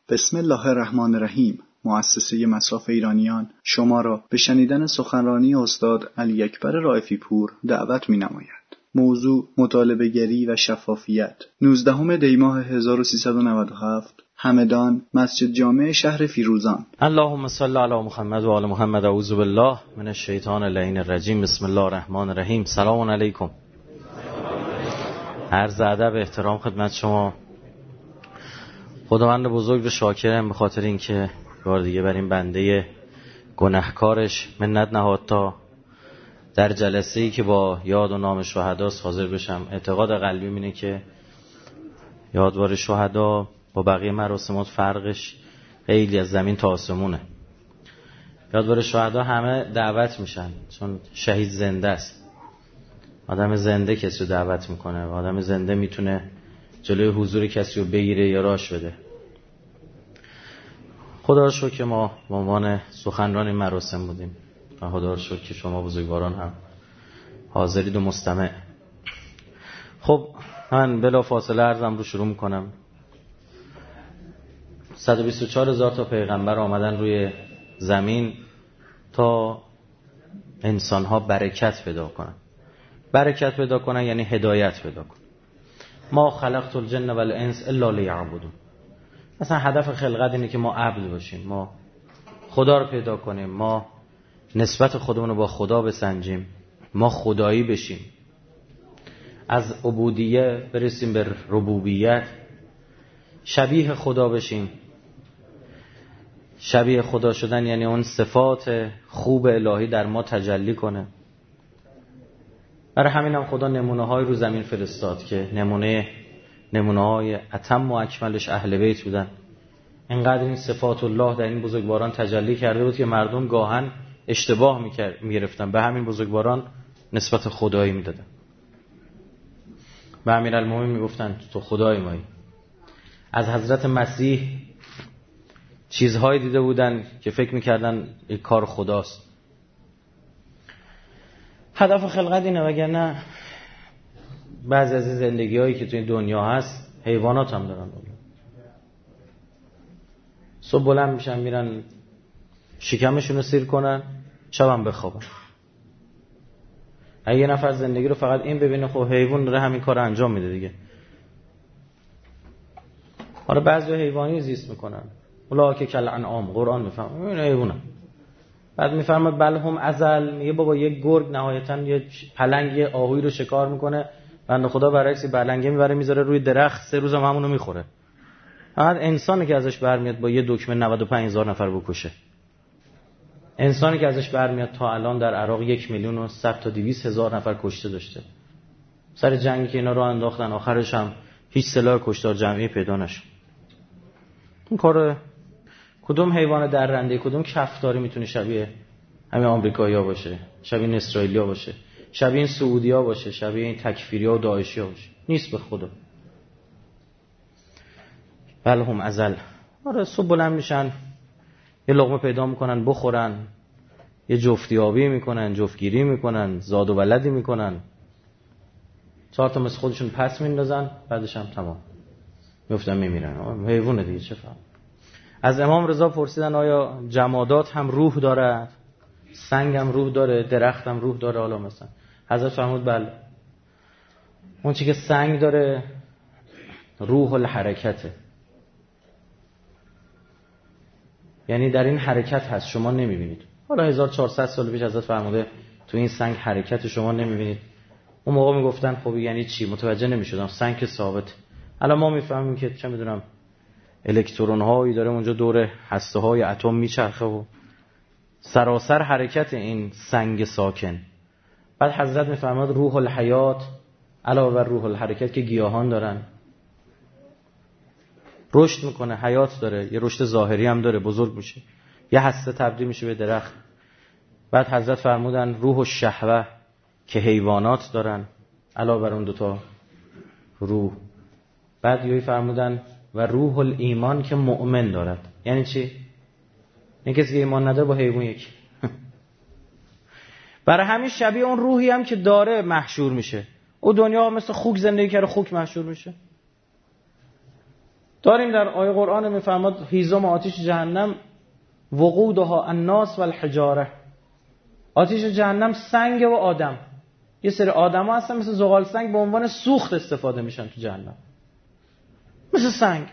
بسم الله الرحمن الرحیم. مؤسسه مصاف ایرانیان شما را به شنیدن سخنرانی استاد علی اکبر رائفی پور دعوت می‌نماید. موضوع مطالبه‌گری و شفافیت. 19 دی ماه 1397 همدان، مسجد جامع شهر فیروزان. اللهم صل علی محمد و آل محمد. اعوذ بالله من الشیطان اللعین الرجیم. بسم الله الرحمن الرحیم. سلام علیکم. عرض ادب و احترام خدمت شما. خداوند بزرگ و شاکرم به خاطر اینکه بار دیگه بر این بنده گناهکارش منت نهاد تا در جلسه‌ای که با یاد و نام شهدا حاضر بشم. اعتقاد قلبی اینه که یادوار شهدا با بقیه مراسمات فرقش خیلی از زمین تا آسمونه. یادوار شهدا همه دعوت میشن چون شهید زنده است. آدم زنده کسی رو دعوت میکنه و آدم زنده میتونه جلوی حضور کسی رو بگیره یا راش بده. خدا را شکر که ما به عنوان سخنران این مراسم بودیم و خدا را شکر که شما بزرگواران هم حاضرید و مستمع. خب من بلا فاصله عرضم رو شروع میکنم. 124,000 تا پیغمبر آمدن روی زمین تا انسانها برکت پیدا کنن. برکت پیدا کنن یعنی هدایت پیدا کنن. ما خلقت الجن والانس الا لیعبدون. مثلا هدف خلقت اینه که ما عبد باشیم، ما خدا رو پیدا کنیم، ما نسبت خودمون رو با خدا بسنجیم، ما خدایی بشیم، از عبودیه برسیم به ربوبیت، شبیه خدا بشیم. شبیه خدا شدن یعنی اون صفات خوب الهی در ما تجلی کنه. برای همین هم خدا نمونه های رو زمین فرستاد که نمونه های اتم و اکملش اهل بیت بودن. اینقدر این صفات الله در این بزرگواران تجلی کرده بود که مردم گاهن اشتباه میگرفتن، به همین بزرگواران نسبت خدایی میدادن. به امیرالمومنین میگفتن تو خدای مایی. از حضرت مسیح چیزهایی دیده بودن که فکر میکردن این کار خداست. هدف خلقت اینه، وگرنه بعضی از زندگی هایی که توی دنیا هست حیوانات هم دارن. صبح بلند میشن میرن شکمشون رو سیر کنن، شب هم بخوابن. اگه یه نفر زندگی رو فقط این ببینه، خب حیوان داره همین کار انجام میده دیگه. حالا بعضی حیوانی زیست میکنن، اولئک کالانعام، قرآن میفهمه این حیوانه. بعد میفرماد بل هم ازل، میگه بابا یک گرگ نهایتا یه پلنگ یه آهوی رو شکار میکنه، بنده خدا برعکس پلنگه میبره میذاره روی درخت، 3 روز هم همونو میخوره. فقط انسانی که ازش برمیاد با یه دکمه 95,000 نفر بکشه. انسانی که ازش برمیاد تا الان در عراق 1,100,000 تا 200,000 نفر کشته داشته. سر جنگی که اینا رو انداختن آخرش هم هیچ سلاح کشتار جمعی پیدا نشد. این کار کدوم حیوان درنده، کدوم کفتاری میتونه شبیه همین آمریکایی‌ها باشه، شبیه این اسرائیلی‌ها باشه، شبیه این سعودی‌ها باشه، شبیه این تکفیری‌ها و داعشی‌ها باشه؟ نیست به خدا. بل هم ازل. آره صبح بلند میشن یه لقمه پیدا میکنن بخورن، یه جفتیابی میکنن، جفتگیری میکنن، زاد و ولدی میکنن، 4 تا مثل خودشون پس میندازن، بعدش هم تمام میفتن میمیرن. حیوانه دیگه، چه فهم. از امام رضا پرسیدن آیا جمادات هم روح دارد؟ سنگ هم روح داره، درخت هم روح داره؟ حالا مثلا حضرت فرمود بله. اون چی که سنگ داره روح الحرکته، یعنی در این حرکت هست، شما نمیبینید. حالا 1400 سال پیش حضرت فرموده تو این سنگ حرکت شما نمیبینید. اون موقع میگفتن خب یعنی چی؟ متوجه نمیشدم. سنگ ثابت. الان ما میفهمیم که چه میدونم الکترون هایی داره اونجا دور هسته های اتم میچرخه و سراسر حرکت این سنگ ساکن. بعد حضرت میفرماد روح الحیات علاوه بر روح الحرکت که گیاهان دارن، رشد میکنه، حیات داره، یه رشد ظاهری هم داره، بزرگ میشه، یه هسته تبدیل میشه به درخت. بعد حضرت فرمودن روح الشهوه که حیوانات دارن علاوه بر اون 2 تا روح. بعد یهو فرمودن و روح الایمان که مؤمن دارد. یعنی چی؟ این کسی که ایمان نداره با حیوان یکی. برای همین شبیه اون روحی هم که داره محشور میشه. او دنیا مثل خوک زندگی کرده، خوک محشور میشه. داریم در آیه قرآن میفرماد هیزم آتش جهنم وقودها الناس والحجاره، آتش جهنم سنگ و آدم. یه سری آدم ها هستن مثل زغال سنگ به عنوان سوخت استفاده میشن تو جهنم، مثل سنگ.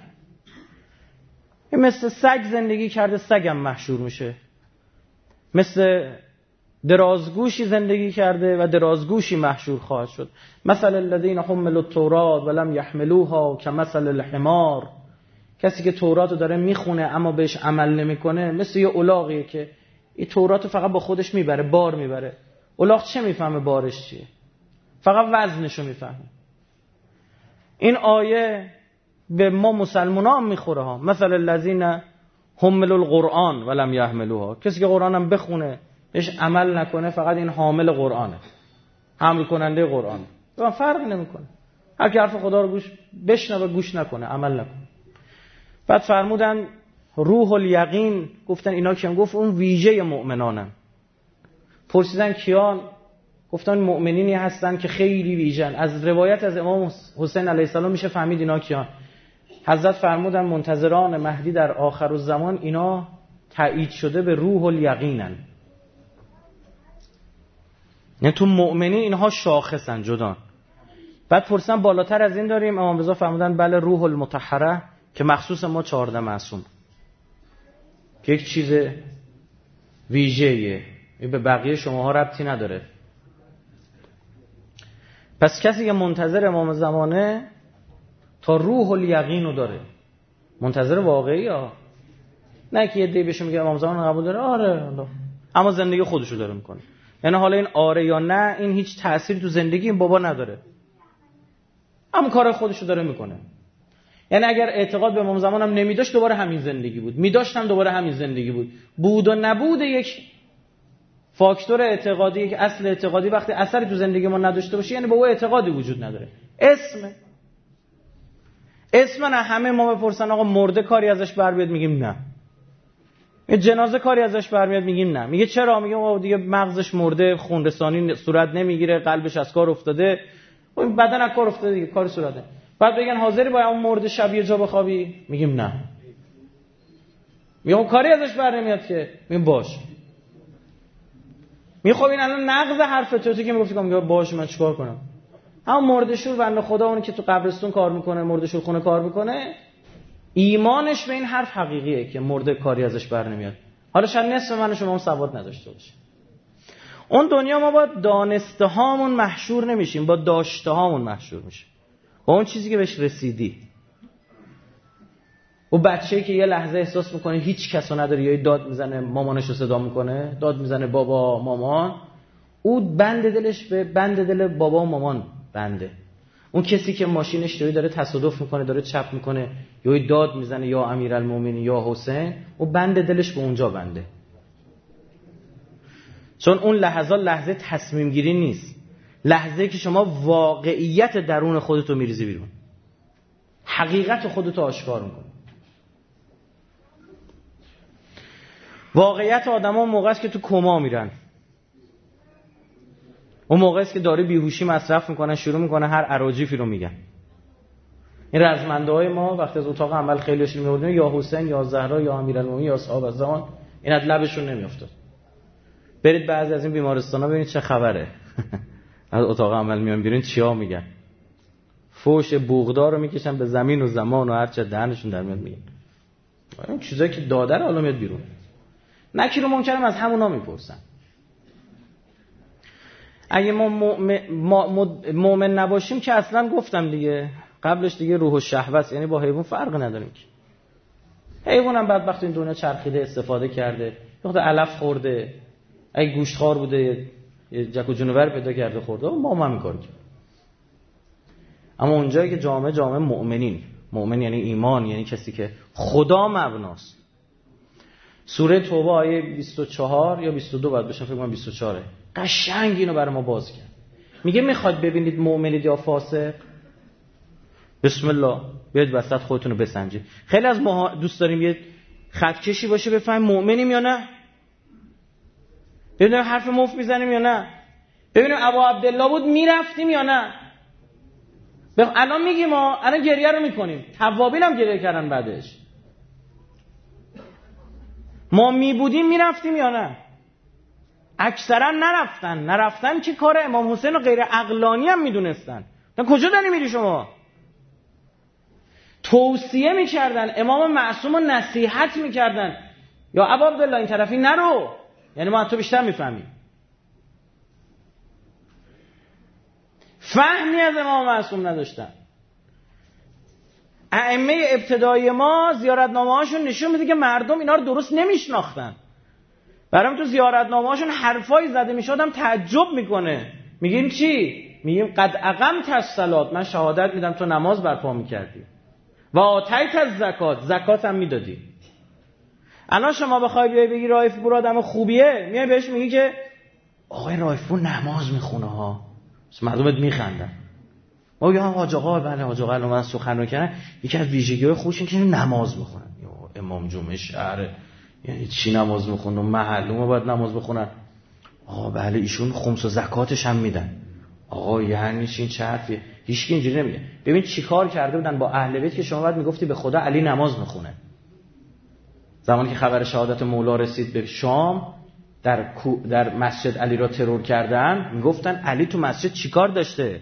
مثل سگ زندگی کرده سگم محشور میشه، مثل درازگوشی زندگی کرده و درازگوشی محشور خواهد شد. مثل الذین حملوا التوراة ولم یحملوها کمثل الحمار، کسی که تورات رو داره میخونه اما بهش عمل نمیکنه مثل یه الاغیه که این تورات رو فقط با خودش میبره، بار میبره. الاغ چه میفهمه بارش چیه؟ فقط وزنشو میفهمه. این آیه به ما مسلمان‌ها هم میخوره ها. مثل الذین حملوا القرآن ولم یحملوها، کسی که قرآن هم بخونه بهش عمل نکنه فقط این حامل قرآنه، حمل کننده قرآنه، و فرق نمیکنه. هر کی حرف خدا رو گوش بشنوه گوش نکنه، عمل نکنه. بعد فرمودن روح الیقین، گفتن اینا کیان؟ گفت اون ویژه مؤمنانن. پرسیدن کیان؟ گفتن مؤمنینی هستن که خیلی ویژن. از روایت از امام حسین علیه السلام میشه فهمید اینا کیان. حضرت فرمودن منتظران مهدی در آخرالزمان اینا تایید شده به روح الیقینن، یعنی تو مؤمنین اینها شاخصن، جدان. بعد پرسیدن بالاتر از این داریم؟ امام رضا فرمودن بله، روح المطهره که مخصوص ما 14 معصوم، که یک چیز ویژه‌ایه، به بقیه شماها ربطی نداره. پس کسی که منتظر امام زمانه تا روح الیقین رو داره، منتظر واقعی ها، نه که یه دی بهش میگه امام زمان قبول داره، آره اما زندگی خودشو داره میکنه. یعنی حالا این آره یا نه این هیچ تأثیری تو زندگی این بابا نداره، اما کار خودشو داره میکنه. یعنی اگر اعتقاد به امام زمان هم نمیداشت دوباره همین زندگی بود، میداشتم دوباره همین زندگی بود. بود و نبود یک فاکتور اعتقادی، یک اصل اعتقادی وقتی اثری تو زندگی ما نداشته باشه یعنی با او اعتقادی وجود نداره. اسم نه. همه ما بپرسن آقا مرده کاری ازش بر بیاد میگیم نه. یه جنازه کاری ازش بر میاد میگیم نه. میگه چرا؟ میگه آقا دیگه مغزش مرده، خون رسانی صورت نمیگیره، قلبش از کار افتاده، بدن از کار افتاده دیگه، کاری صورت نمیگیره. بعد بگن حاضری با اون مرده شب یه جا بخوابی؟ میگیم نه. میگم کاری ازش بر نمیاد که، میگم باش. میخوام این الان نقض حرف تو که میگفتی میگه باشه من چیکار کنم؟ همون مرده‌شور بنده خدا اونی که تو قبرستون کار میکنه، مرده‌شور خونه کار میکنه، ایمانش به این حرف حقیقیه که مرده کاری ازش بر نمیاد. حالا شاید نصف من و شما هم سواد نداشته باشه. اون دنیا ما با دانسته هامون محشور نمیشیم، با داشته هامون محشور میشیم، با اون چیزی که بهش رسیدی. و بچه‌ای که یه لحظه احساس میکنه هیچ کسو نداره، یا داد میزنه مامانش رو صدا میکنه، داد میزنه بابا مامان، او بند دلش به بند دل بابا و مامان بنده. اون کسی که ماشینش داره تصادف میکنه، داره چپ میکنه، یا داد میزنه یا امیرالمومنین یا حسین، او بند دلش به اونجا بنده. چون اون لحظه تصمیم گیری نیست، لحظه‌ای که شما واقعیت درون خودتو میریزی بیرون، حقیقت خودتو آشکار میکنی. واقعیت آدم‌ها موقعی است که تو کما میرن، اون موقعی است که داره بیهوشی مصرف میکنن، شروع میکنه هر اراجیفی رو میگن. این رزمنده‌های ما وقتی از اتاق عمل خیلیش میوردن، یا حسین یا زهرا یا امیرالمومنین یا اصحاب الزمان، این از لبشون نمیافتاد. برید بعضی از این بیمارستانا ببینید چه خبره. از اتاق عمل میان بیرون چیا میگن؟ فوش بوغدار رو میکشن به زمین و زمان و هر چه دهنشون در میاد میگن. این چیزایی که داده رو حالا میاد بیرون. نکی رو منکرم از همونا میپرسن. اگه ما مؤمن نباشیم که اصلا گفتم دیگه قبلش دیگه روح و شهوت، یعنی با حیوان فرق نداریم که. حیوان هم بدبخت این دنیا چرخیده، استفاده کرده، وقت علف خورده، اگه گوشتخوار بوده یه جک و جونور پیدا کرده خورده، ما هم همین کارو کردیم. اما اونجایی که جامعه مؤمنین، مؤمن یعنی ایمان، یعنی کسی که خدا مبناست. سوره توبه آیه 24 یا 22 باید بشه، فکر کنم 24 قشنگ اینو برای ما باز کرد. میگه میخواد ببینید مؤمنید یا فاسق؟ بسم الله بیاید وسط خودتون رو بسنجید. خیلی از ما دوست داریم یه خط کشی باشه بفهمیم مؤمنیم یا نه، ببینیم حرف مفت میزنیم یا نه، ببینیم ابا عبدالله بود میرفتیم یا نه. الان میگیم ما الان گریه رو میکنیم، توابین هم گریه کردن بعدش. ما میبودیم میرفتیم یا نه؟ اکثرا نرفتن که کار امام حسین رو غیر عقلانی هم میدونستن. کجا داری میری شما؟ توصیه میکردن، امام معصوم رو نصیحت میکردن، یا ابا عبدالله این طرفی نرو، یعنی ما تو بیشتر میفهمیم. فهمی از امام معصوم نداشتن. ائمه ابتدایی ما زیارتنامه‌هاشون نشون میده که مردم اینا رو درست نمیشناختن. برام تو زیارتنامه‌هاشون حرفایی زده میشد هم تعجب میکنه. میگیم چی؟ میگیم قد اقمت الصلات، من شهادت میدم تو نماز برپا میکردی، و آتیت زکات هم میدادی. الان شما بخوای بیای بگی رائف پور آدم خوبیه، میای بهش میگی که آقای رائف پور نماز میخونه ها، مردمت میخندن. ما میگم حاج آقا، بله حاج آقا، من سخنرانی کردن، یکی از ویژگی‌های خوبش اینه که نماز میخونن. امام جمعه شهر، یعنی چی نماز میخونن؟ معلومه باید نماز بخونن. آقا بله ایشون خمس و زکاتش هم میدن. آقا یعنی این چه حرفیه؟ هیچ کی اینجوری نمیگه. ببین چیکار کرده بودن با اهل بیت که شما بعد میگفتی به خدا علی نماز میخونه. زمانی که خبر شهادت مولا رسید به شام، در مسجد علی را ترور کردن، میگفتن علی تو مسجد چیکار داشته؟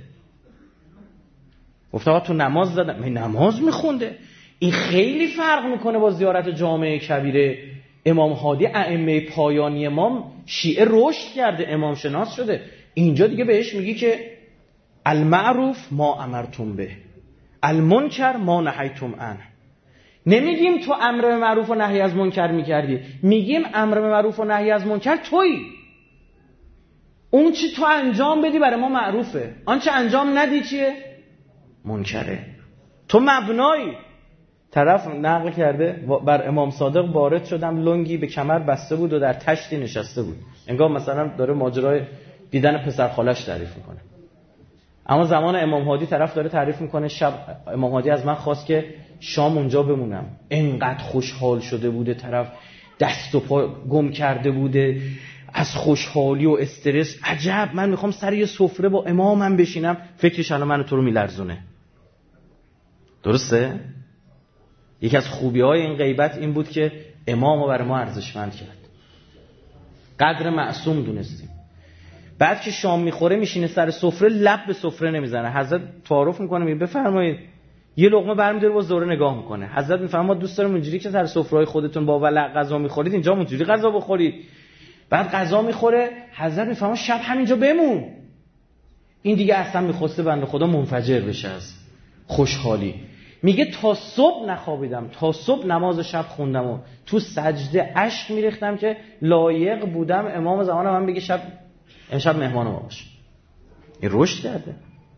گفت آقا تو نماز زدن. نماز میخونده. این خیلی فرق میکنه با زیارت جامعه کبیره. امام هادی ائمه پایانی امام شیعه رشد کرده، امام شناس شده. اینجا دیگه بهش میگی که المعروف ما امرتم به، المنکر ما نهیتم عنه. نمیگیم تو امر به معروف و نهی از منکر میکردی، میگیم امر به معروف و نهی از منکر تویی. اون چی تو انجام بدی برای ما معروفه، آنچه انجام ندی چیه؟ منکره. تو مبنایی. طرف نقل کرده بر امام صادق وارد شدم، لنگی به کمر بسته بود و در تشتی نشسته بود، انگار مثلا داره ماجرای دیدن پسر خالش تعریف میکنه. اما زمان امام هادی طرف داره تعریف میکنه، شب امام هادی از من خواست که شام اونجا بمونم. انقدر خوشحال شده بوده، طرف دست و پا گم کرده بوده از خوشحالی و استرس. عجب، من میخوام سر یه سفره با امامم بشینم، فکرش الان منو تو رو میلرزونه. درسته؟ یکی از خوبی‌های این غیبت این بود که امامو برای ما ارزشمند کرد، قدر معصوم دونستیم. بعد که شام میخوره میشینه سر سفره، لب به سفره نمیزنه. حضرت تعارف میکنه، میگه بفرمایید. یه لقمه برمی‌داره باز دوره نگاه میکنه. حضرت میفهمه ما دوست داریم اونجوری که سر سفره‌های خودتون با ولع غذا میخورید اینجا اونجوری غذا بخورید. بعد غذا میخوره، حضرت میفهمه شب همینجا بمون. این دیگه اصلا میخواسته بنده خدا منفجر بشه از خوشحالی. میگه تا صبح نخوابیدم، تا صبح نماز شب خوندم و تو سجده اشک میریختم که لایق بودم امام زمان من بگه شب امشب مهمان ما باشه. این رشد کرده.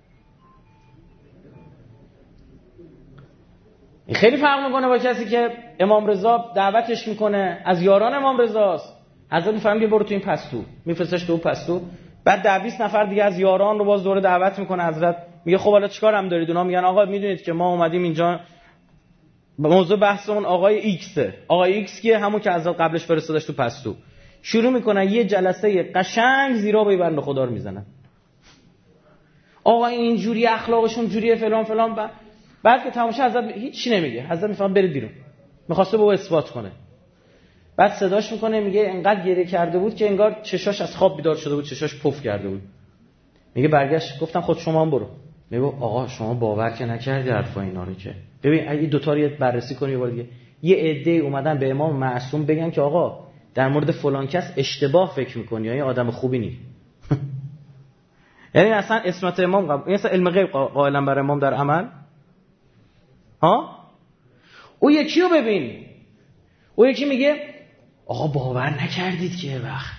این خیلی فرق میکنه با کسی که امام رضا دعوتش میکنه، از یاران امام رضاست. حضرت میفهمه برو تو این پستو، میفرستش تو پستو. بعد 20 نفر دیگه از یاران رو باز دوره دعوت میکنه. حضرت میگه خب حالا چیکار هم دارید؟ اونا میگن آقا میدونید که ما اومدیم اینجا، موضوع بحثمون آقای ایکسه. آقای ایکس که همون که حضرت قبلش فرستادش تو پستو. شروع میکنن یه جلسه قشنگ زیرا به بنده خدا رو میزنن. آقا اینجوری اخلاقشون جوریه فلان فلان. بعد که تماشا حضرت هیچ چی نمیگه، حضرت میفهمه برید بیرون. میخواسته به او اثبات کنه. بعد صداش میکنه، میگه انقدر گریه کرده بود که انگار چشاش از خواب بیدار شده بود، چشاش پف کرده بود. میگه برگشت گفتم خود شما هم برو. میگه آقا شما باور که نکردی حرفا اینا رو که. ببین این دو تا رو بررسی کنی. یه بار دیگه یه عده اومدن به امام معصوم بگن که آقا در مورد فلان کس اشتباه فکر میکنی یا این آدم خوبی نیست. یعنی اصلا اسمت امام قبول، این اصلا علم غیب قائلا بر امام در عمل. ها او یکی رو ببین، او یکی میگه آقا باور نکردید که وقت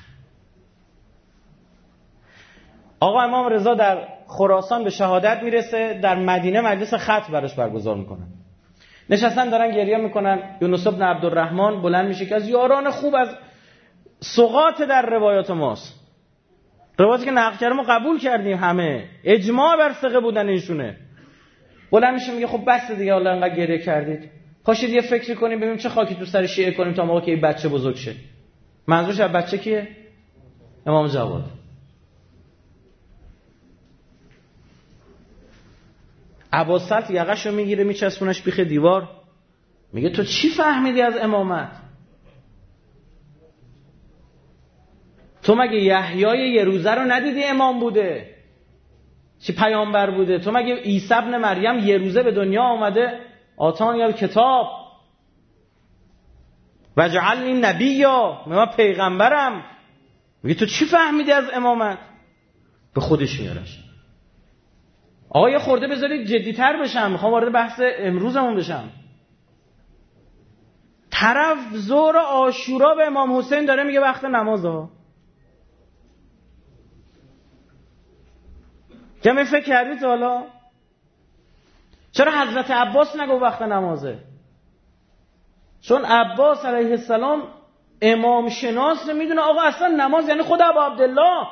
آقا امام رضا در خراسان به شهادت میرسه، در مدینه مجلس خط براش برگزار میکنن. نشستن دارن گریه میکنن. یونس بن عبدالرحمن بلند میشه که از یاران خوب، از ثقات در روایات ماست، روایاتی که نقل کردیم ما قبول کردیم، همه اجماع بر ثقه بودن ایشونه. بلند میشه میگه خب بس دیگه، حالا انقدر گریه کردید، پاشید یه فکری کنیم ببینیم چه خاکی تو سر شیعه کنیم تا موقعی که این بچه بزرگ شه. منظورش از بچه کیه؟ امام جواد. ابوالسلط یقه‌شو میگیره میچسبونش بیخ دیوار، میگه تو چی فهمیدی از امامت؟ تو مگه یحیای یه روزه رو ندیدی امام بوده؟ چی پیامبر بوده؟ تو مگه عیسی ابن مریم یه روزه به دنیا آمده؟ آتانی الکتاب وجعلنی نبیا، من پیغمبرم. میگه تو چی فهمیدی از امامت؟ به خودش میارش. آقا یه خورده بذارید جدی‌تر بشم، میخوام وارد بحث امروزمون بشم. طرف ظهر عاشورا به امام حسین داره میگه وقت نمازه. کمی فکر کردید حالا؟ چرا حضرت عباس نگو وقت نمازه؟ چون عباس علیه السلام امام شناس میدونه آقا اصلا نماز یعنی خود ابا عبدالله،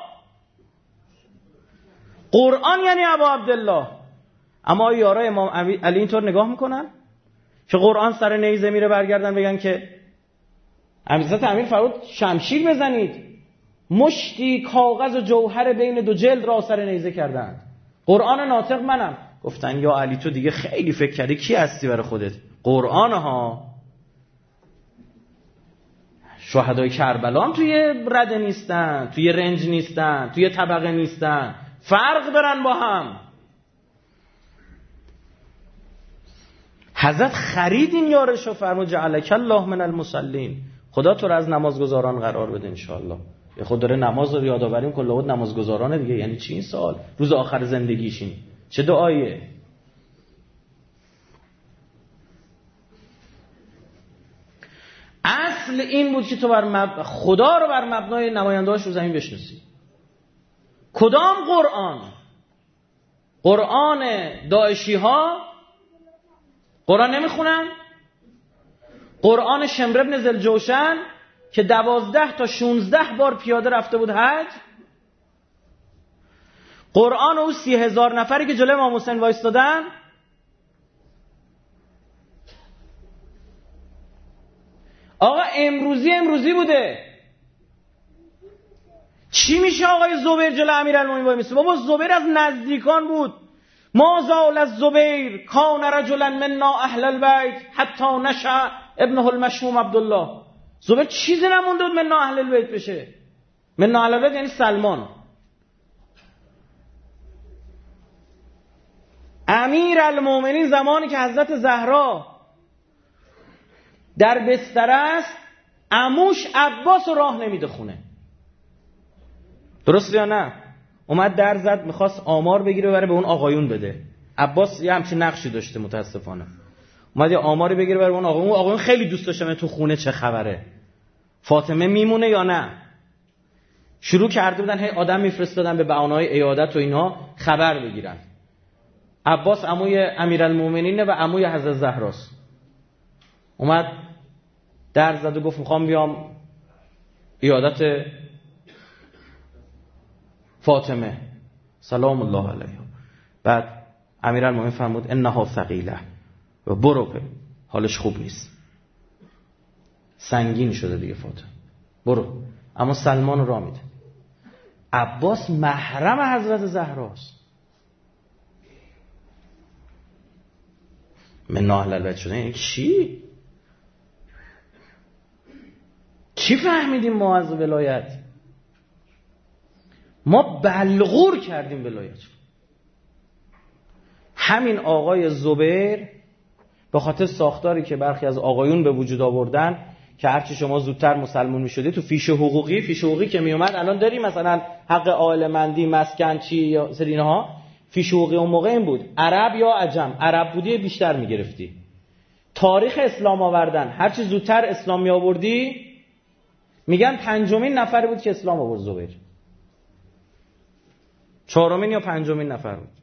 قرآن یعنی ابا عبدالله. اما یارای امام علی اینطور نگاه میکنن که قرآن سر نیزه میره برگردن بگن که حضرت امیر فرمود شمشیر بزنید، مشتی کاغذ و جوهر بین دو جلد را سر نیزه کردن. قرآن ناطق منم. گفتن یا علی تو دیگه خیلی فکر کردی کی هستی برای خودت؟ قرآن ها. شهدای کربلا هم توی رده نیستن، توی رنج نیستن، توی طبقه نیستن، فرق دارن با هم. حضرت خرید این یارشو، فرمود جعلک الله من المصلین، خدا تو رو از نمازگزاران قرار بده انشاءالله. یه خود داره نماز رو یادآوری می‌کنه، لابد نمازگزارانه دیگه. یعنی چی این سوال؟ روز آخر زندگیشین چه دعایه؟ اصل این بود که تو خدا رو بر مبنای نماینده‌هاش رو زمین بشناسی. کدام قرآن؟ قرآن داعشی ها قرآن نمیخونن؟ قرآن شمر ابن ذوالجوشن که 12 تا 16 بار پیاده رفته بود حج؟ قرآن او 30,000 نفری که جلوی امام حسین وایستادن؟ آقا امروزی بوده. چی میشه آقای زبیر جلوی امیرالمومنین وای میسته؟ بابا زبیر از نزدیکان بود. ما زال از زبیر کان رجلا منا اهل البیت حتی نشأ ابنه المشموم عبدالله. زبیر چیزی نمونده بود منا اهل البیت بشه. منا اهل البیت یعنی سلمان. امیرالمومنین زمانی که حضرت زهرا در بستر است، عموش عباس راه نمیده خونه. درست یا نه؟ اومد در زد، میخواست آمار بگیره بره به اون آقایون بده. عباس یه همچین نقشی داشته متاسفانه. اومد یه آماری بگیره بره به اون آقایون. اون آقایون خیلی دوست داشتن تو خونه چه خبره، فاطمه میمونه یا نه. شروع کرده بودن هی آدم میفرستادن به بهانه‌های عیادت و اینا خبر بگیرن. عباس عموی امیرالمومنینه و عموی حضرت زهراست. اومد در زد و گفت میخوام بیام عیادت فاطمه سلام الله علیها. بعد امیرالمومنین فرمود انها ثقیله و برو، حالش خوب نیست، سنگین شده دیگه فاطمه، برو. اما سلمان رو راه میده. عباس محرم حضرت زهراست. من اهل البیت شده یعنی چی فهمیدیم ما از ولایت؟ ما بلغور کردیم ولایت. همین آقای زبیر به خاطر ساختاری که برخی از آقایون به وجود آوردن که هرچی شما زودتر مسلمان می‌شدی تو فیش حقوقی که میومد، الان داریم مثلا حق عائله مندی، مسکن چی یا سر اینها، فیش حقوقی اون موقع این بود عرب یا عجم. عرب بودی بیشتر میگرفتی. تاریخ اسلام آوردن، هرچی زودتر اسلام می آوردی، میگن 5مین نفر بود که اسلام آورد زبیر. 4مین یا 5مین نفر بود.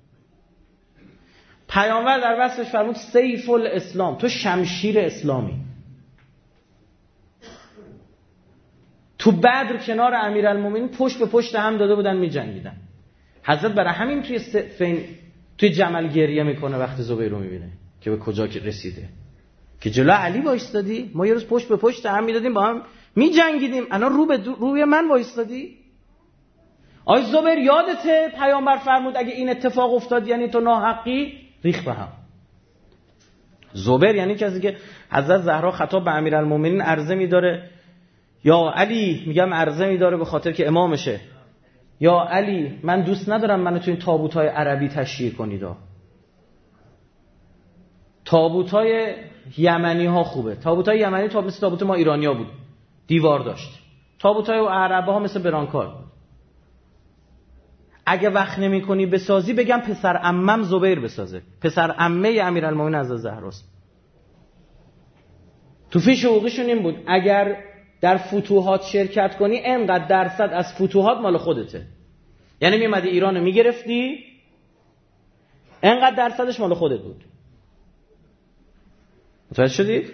پیامبر در وصفش فرمود سیف الاسلام، تو شمشیر اسلامی. تو بدر کنار امیرالمومنین پشت به پشت هم داده بودن میجنگیدن. حضرت برای همین توی جمل گریه میکنه وقتی زبیر رو میبینه که به کجا رسیده، که جلو علی وایستادی، ما یه روز پشت به پشت هم میدادیم با هم میجنگیدیم، الان روی من وایستادی. آی زبیر یادته پیامبر فرمود اگه این اتفاق افتاد یعنی تو ناحقی؟ ریخ به هم. زبیر یعنی کسی که حضرت زهرا خطاب به امیرالمومنین عرضه می‌داره یا علی، میگم عرضه می‌داره به خاطر که امامشه، یا علی من دوست ندارم منو تو این تابوت‌های عربی تشییع کنید. تابوت‌های یمنی‌ها خوبه. تابوت‌های یمنی مثل تابوت ما ایرانی‌ها بود، دیوار داشت. تابوت‌های عرب‌ها مثل برانکار بود. اگه وقت نمی‌کنی بسازی بگم پسر عمم زبیر بسازه، پسر عمه امیرالمومنین حضرت زهراست. تو فیش حقوقیشون این بود اگر در فتوحات شرکت کنی اینقدر درصد از فتوحات مال خودته. یعنی میومدی ایرانو میگرفتی اینقدر درصدش مال خودت بود. متوجه شدید؟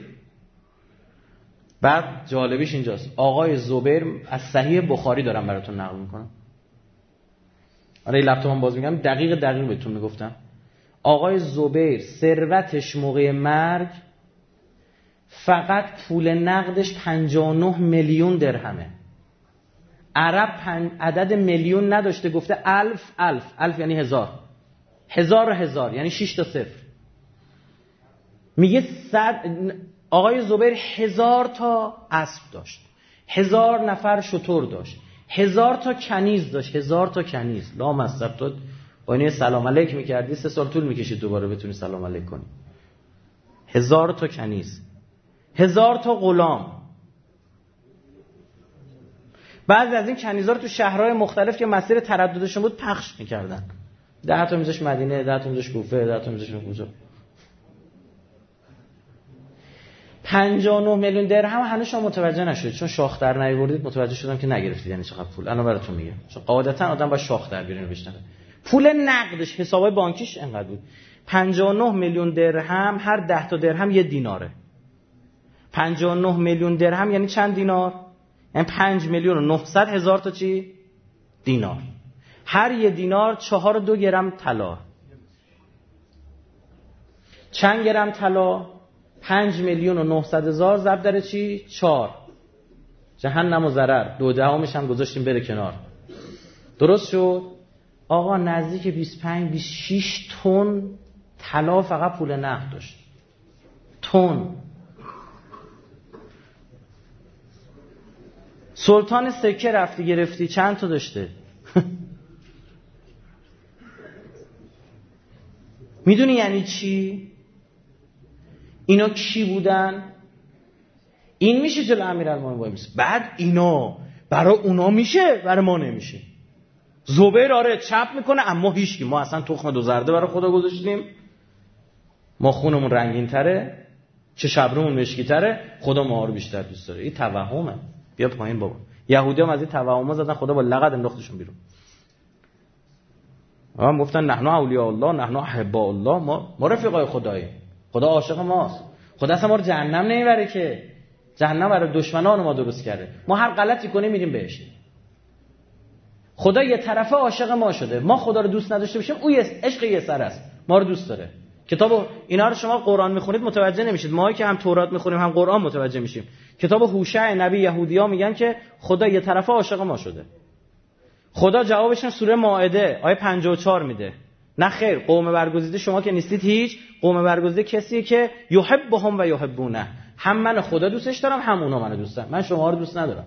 بعد جالبیش اینجاست، آقای زبیر از صحیح بخاری دارم براتون نقل میکنم. آره لپتاپم باز میگم دقیق بهتون میگفتم. آقای زبیر ثروتش موقع مرگ فقط پول نقدش 59 میلیون درهمه. عرب عدد میلیون نداشته، گفته الف یعنی هزار یعنی 6 تا صفر. میگه آقای زبیر 1000 تا اسب داشت، 1000 نفر شتر داشت، 1000 تا کنیز داشت. 1000 تا کنیز لامصب تو با اینه سلام علیک میکردی 3 سال طول میکشید دوباره بتونی سلام علیک کنی. 1000 تا کنیز، 1000 تا غلام. بعضی از این کنیزا رو تو شهرهای مختلف که مسیر ترددشون بود پخش میکردن. 10 تا میذاش مدینه، 10 تا میذاش کوفه، 10 تا میذاش کجا. 59 میلیون درهم هنوز شما متوجه نشدید چون شاخ در نیاوردید. متوجه شدم که نگرفتید یعنی چقدر پول. الان براتون میگم. چون قاعدتا آدم با شاخ در بیارین بشنوه. پول نقدش حسابای بانکیش اینقدر بود. 59 میلیون درهم، هر 10 تا درهم یه دیناره. 59 میلیون درهم یعنی چند دینار؟ یعنی 5 میلیون و 900 هزار تا چی؟ دینار. هر یه دینار 4.2 گرم طلا. چند گرم طلا؟ 5 میلیون و 900 هزار ضرب در چی؟ 4. جهنم و ضرر 2/10 هم گذاشتیم بره کنار. درست شد؟ آقا نزدیک 25-26 تن طلا فقط پول نقد داشت. تن. سلطان سکه رفتی گرفتی چند تا داشته؟ میدونی یعنی چی؟ اینا کی بودن؟ این میشه جلو امیرالمومنین وای میسه. بعد اینا برای اونا میشه، برای ما نمیشه. زبیر آره چپ میکنه اما هیچکی. ما اصلا تخم دو زرده برای خدا گذاشتیم، ما خونمون رنگین تره، چه شبرمون مشکی تره، خدا ما رو بیشتر دوست داره. این توهمه. بیا پایین بابا. یهودی هم از این توهم‌ها زدن، خدا با لغت انداختشون بیرون. هم گفتن نحن اولیاء الله، نحن احباء الله، ما رفیقای خداییم، خدا عاشق ماست. خدا اصلا ما رو جهنم نمیبره که، جهنم برای دشمنان ما درست کرده. ما هر غلطی کنیم میریم بهشت. خدا یه طرفه عاشق ما شده. ما خدا رو دوست نداشته باشیم او عشق یه سر است، ما رو دوست داره. کتاب اینا رو شما قرآن میخونید متوجه نمیشید. ما که هم تورات میخونیم هم قرآن متوجه میشیم. کتاب هوشع نبی یهودی‌ها میگن که خدا یه طرفه عاشق ما شده. خدا جوابشون سوره مائده آیه 54 میده. نه خیر، قوم برگزیده شما که نیستید هیچ. قوم برگزیده کسیه که یحبهم و یحبونه. هم من خدا دوستش دارم، هم اونا منو دوست دارن. من شما رو دوست ندارم.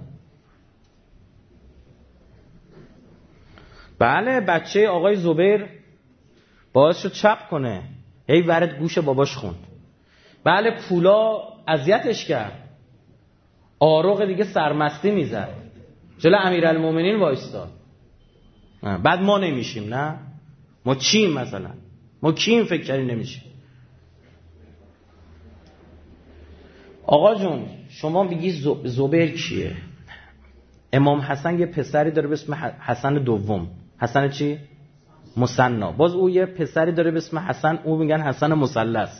بله، بچه آقای زبیر باعث شد چپ کنه، هی ورد گوش باباش خوند. بله، پولا اذیتش کرد. آروغ دیگه سرمستی میزد، جلو امیرالمومنین وایستاد. بعد ما نمیشیم؟ نه ما چیم؟ مثلا ما کیم فکر کردی نمیشیم؟ آقا جون شما میگی زبیر کیه؟ امام حسن یه پسری داره به اسم حسن دوم. حسن چی؟ مثنا. باز او یه پسری داره به اسم حسن، او میگن حسن مثلث.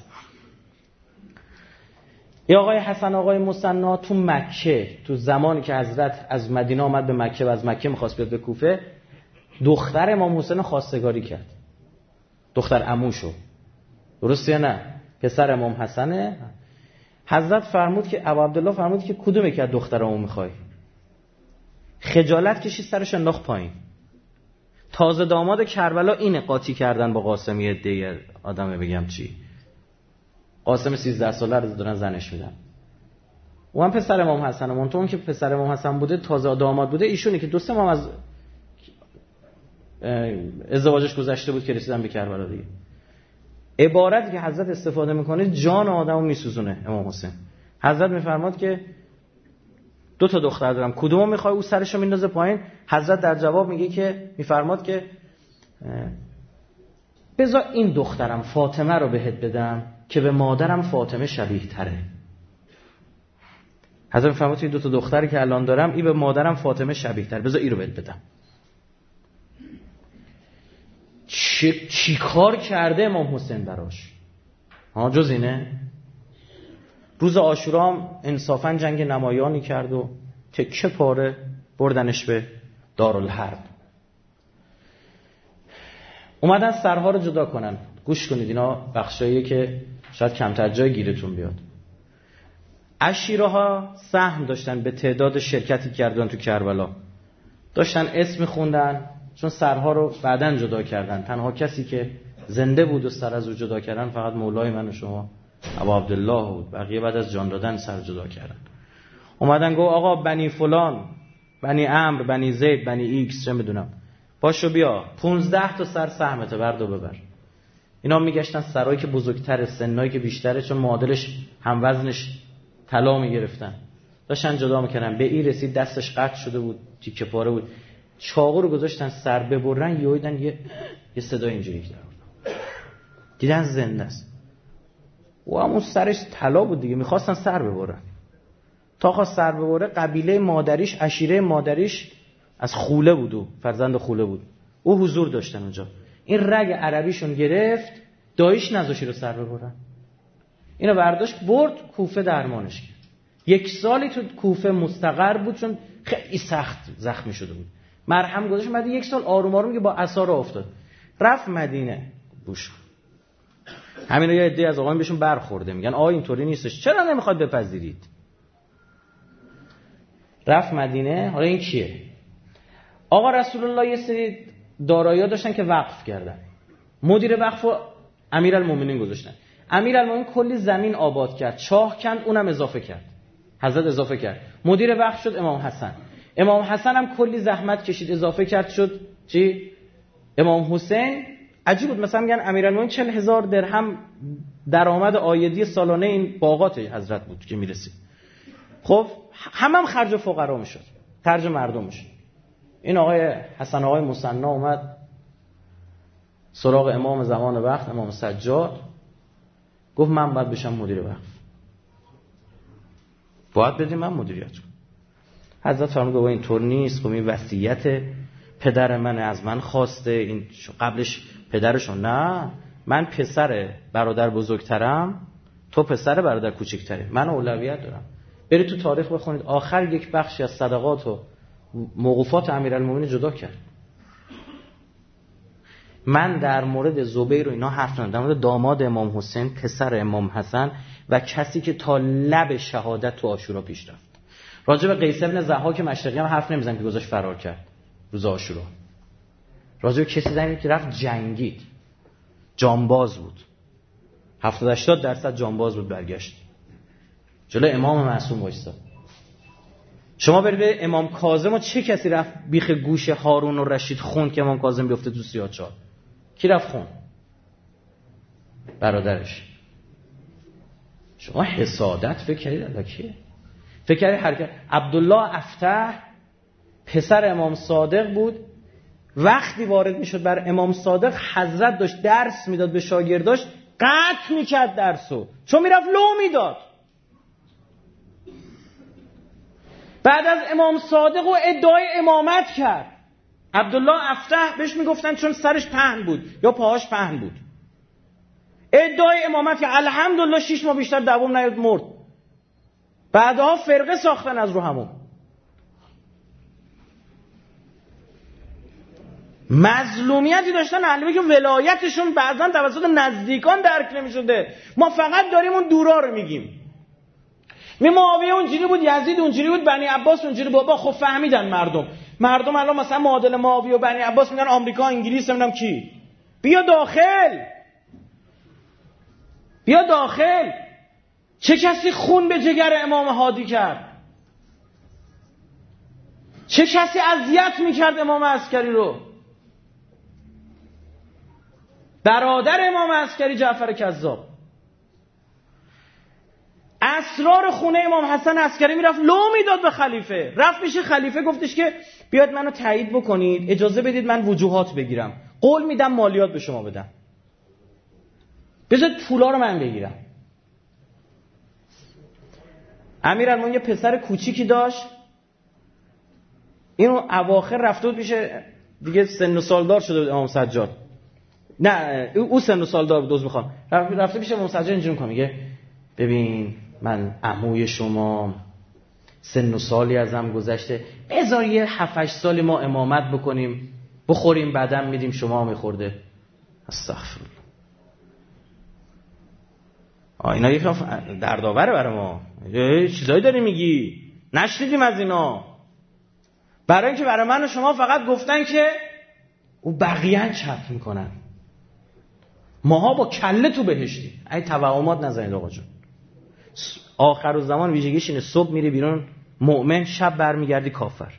یا آقای حسن آقای مثنا تو مکه، تو زمانی که حضرت از مدینه آمد به مکه و از مکه می‌خواست بیاد به کوفه، دختر امام حسین خواستگاری کرد، دختر عموشو. درسته یا نه؟ پسر امام حسنه. حضرت فرمود که ابو عبدالله فرمود که کدوم که از دخترامو میخوای؟ خجالت کشید، سرش انداخت پایین. تازه داماد کربلا اینه قاطی کردن با قاسمی عده آدمه بگم چی. قاسم 13 ساله رو دارن زنش میدن. اون پسر امام حسن، اون که پسر امام حسن بوده تازه داماد بوده، ایشونی که 2-3 ماه از ازدواجش گذشته بود که رسیدن به کربلا دیگه. عبارتی که حضرت استفاده میکنه جان آدمو میسوزونه. امام حسین حضرت میفرماد که 2 تا دختر دارم، کدومو میخوای؟ او سرشو میندازه پایین. حضرت در جواب میگه که میفرماد که بذار این دخترم فاطمه رو بهت بدم که به مادرم فاطمه شبیه تره. حضرت میفرماد این 2 تا دختری که الان دارم این به مادرم فاطمه شبیه تره، بذار این رو بهت بدم. چی کار کرده امام حسین براش؟ جز اینه؟ روز عاشورا هم انصافا جنگ نمایانی کرد و تکه پاره بردنش به دارالحرب. اومدن سرها رو جدا کنن. گوش کنید اینا بخشاییه که شاید کمتر جای گیرتون بیاد. عشیره ها سهم داشتن به تعداد شرکتی کردن تو کربلا، داشتن اسم خوندن، چون سرها رو بعدن جدا کردن. تنها کسی که زنده بود و سر از او جدا کردن فقط مولای من و شما ابا عبدالله بود، بقیه بعد از جان دادن سر جدا کردن. اومدن گفت آقا بنی فلان، بنی عمرو، بنی زید، بنی ایکس چه میدونم، پاشو بیا 15 تا سر سهمته برد و ببر. اینا میگشتن سرایی که بزرگتره، سنایی که بیشتره، چون معادلش هم وزنش طلا میگرفتن، داشتن جدا میکردن. به این رسید دستش قطع شده بود، تیکه پاره بود. چاقو رو گذاشتن سر ببرن، یهودن یه صدای اینجوری کرد، دیدن زنده است. و همون سرش طلا بود دیگه، میخواستن سر ببرن. تا خواست سر ببره، قبیله مادریش، عشیره مادریش از خوله بود و فرزند خوله بود، او حضور داشتن اونجا. این رگ عربیشون گرفت، دایش نذاشی رو سر ببرن. اینو برداشت برد کوفه درمانش کرد. 1 سالی تو کوفه مستقر بود، چون خیلی سخت زخمی شده بود. مرهم گذاشت، بعد 1 سال آروم آروم که با عصا راه افتاد. رفت مدینه. بوش همین رو یه عده از آقایون بهشون برخورده، میگن آقا اینطوری نیستش، چرا نمیخواد بپذیرید؟ رفت مدینه. حالا این کیه؟ آقا رسول الله یه سری دارایی‌ها داشتن که وقف کردن. مدیر وقف رو امیرالمومنین گذاشتن. امیرالمومنین کلی زمین آباد کرد، چاه کند، اونم اضافه کرد. حضرت اضافه کرد. مدیر وقف شد امام حسن. امام حسن هم کلی زحمت کشید، اضافه کرد، شد چی؟ امام حسین. عجیب بود، مثلا میگن امیرالمومنین 40,000 درهم درآمد عایدی سالانه این باغات حضرت بود که میرسید. خب هم خرج فقرا میشد، خرج مردم میشد. این آقای حسن آقای مصنا اومد سراغ امام زمان وقت، امام سجاد، گفت من باید بشم مدیر وقف، باید بدیم من مدیریت کنم. حضرت فرمود گفت اینطور نیست، خب این وصیت پدر من از من خواسته، این قبلش پدرشون، نه من پسر برادر بزرگترم، تو پسر برادر کوچکتری، من اولویت دارم. برید تو تاریخ بخونید، آخر یک بخشی از صدقات و موقوفات امیرالمومنین جدا کرد. من در مورد زبیر و اینا حرف نمیزنم، در مورد داماد امام حسین پسر امام حسن و کسی که تا لب شهادت تو عاشورا پیش رفت. راجع به قیس بن ضحاک مشرقی هم حرف نمیزنم که گذاشت فرار کرد روز عاشورا. راجع به کسی زنی که رفت جنگید، جانباز بود، 70-80% جانباز بود، برگشت جلو امام معصوم وایساد. شما برید به امام کاظم و چه کسی رفت بیخ گوش هارون و رشید خوند که امام کاظم بیفته تو سیاه‌چال؟ کی رفت خوند؟ برادرش. شما حسادت فکر کردید الکیه؟ فکر کردید حرکت عبدالله افتح پسر امام صادق بود، وقتی وارد میشد بر امام صادق حضرت داشت درس میداد به شاگرداش، قطع میکرد درسو، چون میرفت لو میداد. بعد از امام صادق و ادعای امامت کرد. عبدالله افتح بهش میگفتن چون سرش پهن بود یا پاهاش پهن بود، ادعای امامت که الحمدلله 6 ماه بیشتر دوام نیاد، مرد. بعدها فرقه ساختن از رو همون. مظلومیتی داشتن علمی که ولایتشون بعضا توسط نزدیکان درک نمی‌شده. ما فقط داریم اون دورا رو میگیم. معاویه اونجوری بود، یزید اونجوری بود، بنی عباس اونجوری بود. خب فهمیدن مردم الان مثلا معادل معاویه و بنی عباس میگن آمریکا، انگلیس، نمیدونم کی. بیا داخل. چه کسی خون به جگر امام هادی کرد؟ چه کسی اذیت میکرد امام عسکری رو؟ برادر امام عسکری جعفر کذاب. اسرار خونه امام حسن عسکری میرفت لو میداد به خلیفه. رفت میشه خلیفه گفتش که بیاد منو تایید بکنید، اجازه بدید من وجوهات بگیرم، قول میدم مالیات به شما بدم، بذارید پولا رو من بگیرم. امیرالمومنین یه پسر کوچیکی داشت، اینو اواخر رفته بود میشه دیگه سن و سالدار شده بود امام سجاد. نه او سن و سالدار بود، میخوام رفته میشه امام سجاد اینجوری میگه، میگه ببین من عموی شما، سن و سالی ازم گذشته، بذار یه 7-8 سالی ما امامت بکنیم، بخوریم بعدم میدیم شما میخورده. استغفرالله. اینا یکم دردآوره برای ما. چیزایی داری میگی نشنیدیم از اینا. برای اینکه برای من و شما فقط گفتن که او بقیه چپ میکنن، ماها با کله تو بهشتیم. ای توهمات نزنید آقا جون. آخرالزمان ویژگیش اینه، صبح میری بیرون مؤمن، شب برمیگردی کافر.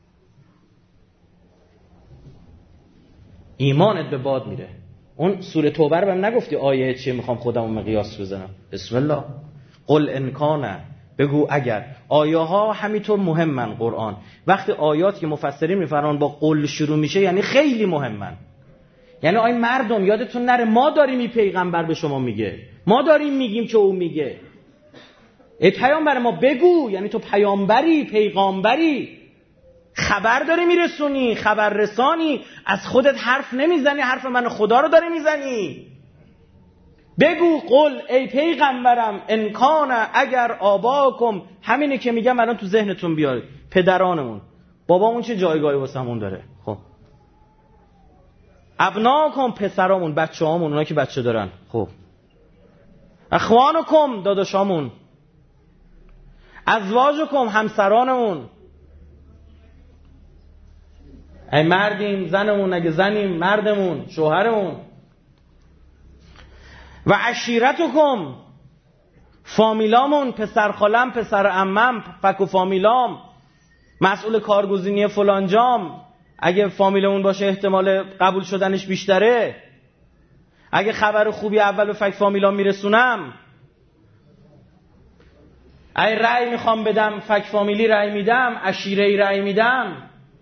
ایمانت به باد میره. اون سوره توبه رو بهم نگفتی آیه چیه؟ میخوام خودمو مقیاس بزنم. بسم الله. قل ان کان، بگو اگر. آیه ها همینطور مهمن. قرآن وقتی آیات که مفسرین میفرمان با قل شروع میشه یعنی خیلی مهمن. یعنی آی مردم یادتون نره ما داریم این پیغمبر به شما میگه، ما داریم میگیم که او میگه. ای پیامبر ما بگو، یعنی تو پیغامبری، خبر داری میرسونی، خبر رسانی، از خودت حرف نمیزنی، حرف من خدا رو داری میزنی. بگو قل ای پیغمبرم ان کان، اگر آباکم، همینه که میگم الان تو ذهنتون بیارید، پدرانمون، بابامون چه جایگاهی واسمون داره. خب ابناکم، پسرامون، بچه‌هامون، اونا که بچه دارن. خب اخوانکم، داداشامون، ازواجکم، همسرانمون، ای مردیم زنمون، اگه زنیم مردمون، شوهرمون، و عشیرتکم، فامیلامون، پسر خالم، پسر عمم، فک و فامیلام، مسئول کارگزینی فلانجام، اگه فامیلمون باشه احتمال قبول شدنش بیشتره، اگه خبر خوبی اول به فک فامیلام میرسونم، ای رأی میخوام بدم فک فامیلی رأی میدم، عشیره‌ای رأی میدم.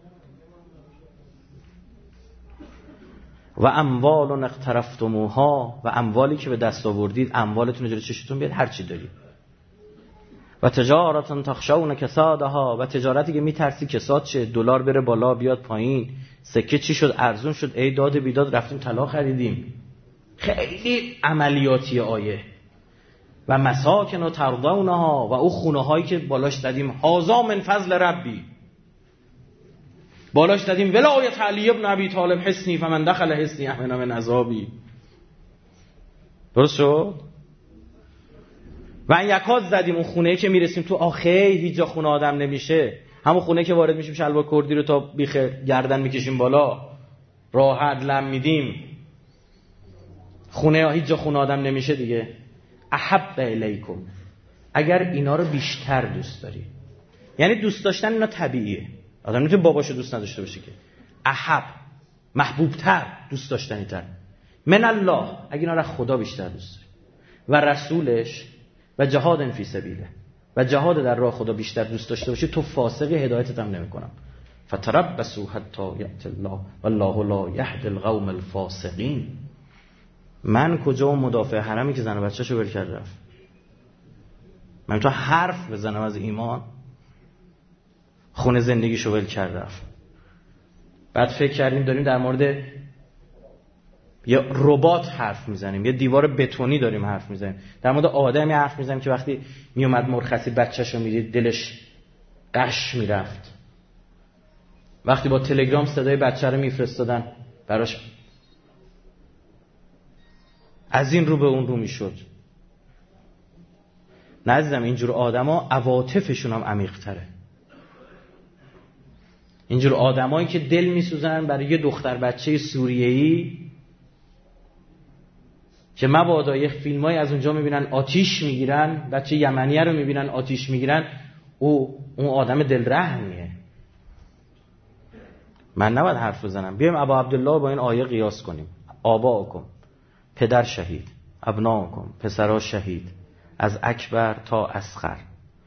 و اموال اقترفتموها، و اموالی که به دست آوردید، اموالتون جلوی چشتون بیاد، هر چی دارید. و تجارتا تخشون کسادها، و تجارتی که میترسی کساد شه، دلار بره بالا بیاد پایین، سکه چی شد ارزون شد، ای داد بیداد رفتیم طلا خریدیم. خیلی عملیاتی آیه. و مساکن و ترضونها، و او خونه هایی که بالاش دادیم هازا من فضل ربی، بالاش دادیم ولایت علی ابن ابی طالب حسنی فمن دخل حسنی امن من عذابی. درست شد؟ و یکات زدیم اون خونه که میرسیم تو آخه هیچ جا خونه آدم نمیشه، همون خونه که وارد میشیم شلوار کردی رو تا بیخ گردن میکشیم بالا، راحت لم میدیم، خونه هیچ جا خونه آدم نمیشه دیگه. احب الیکم، اگر اینا رو بیشتر دوست داری، یعنی دوست داشتن اینا طبیعیه، آدم نمیتونه باباشو دوست نداشته باشه که. احب، محبوبتر، دوست داشتنی تر. من الله، اگه اینا رو خدا بیشتر دوست داری و رسولش و جهاد فی سبیله، و جهاد در راه خدا بیشتر دوست داشته باشی، تو فاسقی، هدایتت هم نمی‌کنم. فتربصوا حتی یأتی الله والله لا یهدی القوم الفاسقین. من کجا و مدافع حرمی که زن و بچه‌شو ول کرد رفت؟ من تو حرف بزنم از ایمان، خونه زندگیشو ول کرد رفت. بعد فکر کردیم داریم در مورد یا ربات حرف میزنیم، یا دیوار بتونی داریم حرف میزنیم، در مورد آدمی حرف میزنیم که وقتی میومد مرخصی بچه‌شو میدید دلش قش میرفت، وقتی با تلگرام صدای بچه رو میفرستادن براش از این رو به اون رو میشد. نه عزیزم، اینجور آدما عواطفشون هم عمیق تره. اینجور آدمایی که دل میسوزن برای یه دختر بچه سوریه‌ای که مبادا یه فیلمایی از اونجا میبینن آتیش میگیرن، بچه یمنیه رو میبینن آتیش میگیرن، اون آدم دل رحمیه. من نباید حرف بزنم. بیایم ابا عبدالله با این آیه قیاس کنیم. آباءکم، پدر شهید، ابناءکم، پسرها شهید، از اکبر تا اصغر.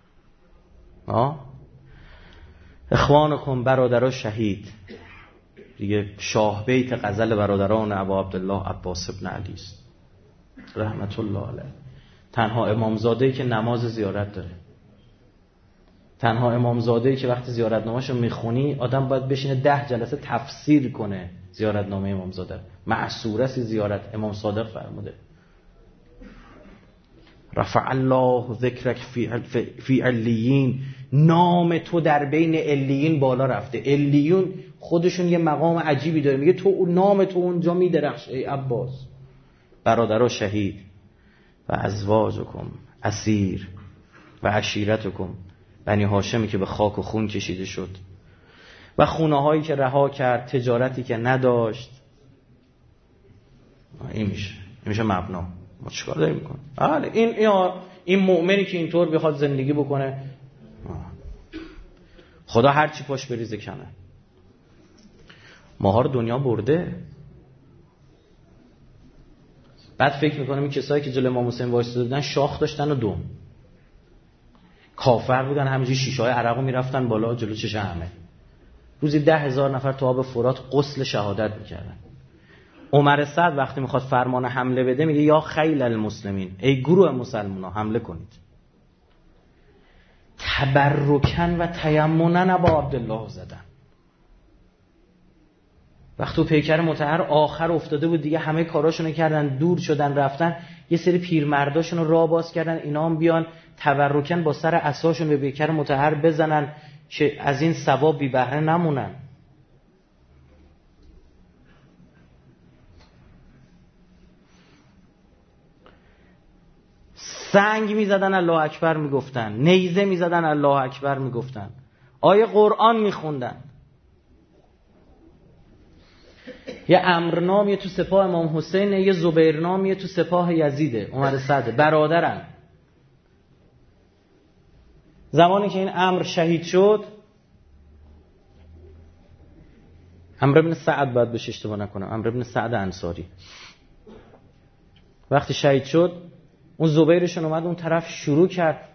اخوانکم، برادرها شهید. دیگه شاه بیت غزل برادران ابا عبدالله عباس ابن علی است رحمت الله علیه. تنها امامزاده‌ای که نماز زیارت داره، تنها امامزاده‌ای که وقتی زیارتنامه‌شو میخونی آدم باید بشینه 10 جلسه تفسیر کنه زیارتنامه امامزاده. معصوره زیارت امام صادق فرموده رفع الله ذکرک فی علیین، نام تو در بین علیین بالا رفته. علیون خودشون یه مقام عجیبی داره، میگه تو نام تو اونجا میدرخش ای عباس. برادرها شهید و ازواجکم اسیر و عشیرتکم، بنی هاشمی که به خاک و خون کشیده شد و خونه هایی که رها کرد، تجارتی که نداشت. این میشه مبنا. ما چیکار داریم میکنیم؟ این مؤمنی که اینطور بخواد زندگی بکنه، خدا هر چی پاش بریزه کنه. ماها رو دنیا برده. بعد فکر میکنم این کسایی که جلوی امام حسین وایساده بودن شاخ داشتن و دوم، کافر بودن، همینجوری شیشه‌های عرقو میرفتن بالا جلو چش همه. روزی 10,000 نفر تو آب فرات غسل شهادت میکردن. عمر سعد وقتی میخواد فرمان حمله بده میگه یا خیل المسلمین، ای گروه مسلمونا حمله کنید. تبرکن و تیمنن ابا عبدالله زدن. وقتی پیکر مطهر آخر افتاده بود دیگه، همه کاراشونو کردن، دور شدن رفتن، یه سری پیرمرداشونو راه باز کردن اینا هم بیان تبرکن با سر عصاشون به پیکر مطهر بزنن که از این ثواب بی بهره نمونن. سنگ میزدن الله اکبر میگفتن، نیزه میزدن الله اکبر میگفتن، آیه قرآن میخوندن. یه عمرو نامیه تو سپاه امام حسین، یه زبیر نامیه تو سپاه یزیده عمر سعد، برادرن. زمانی که این عمرو شهید شد، عمرو بن سعد باید بهش اشتباه نکنم، عمرو بن سعد انصاری، وقتی شهید شد اون زبیرشون اومد اون طرف شروع کرد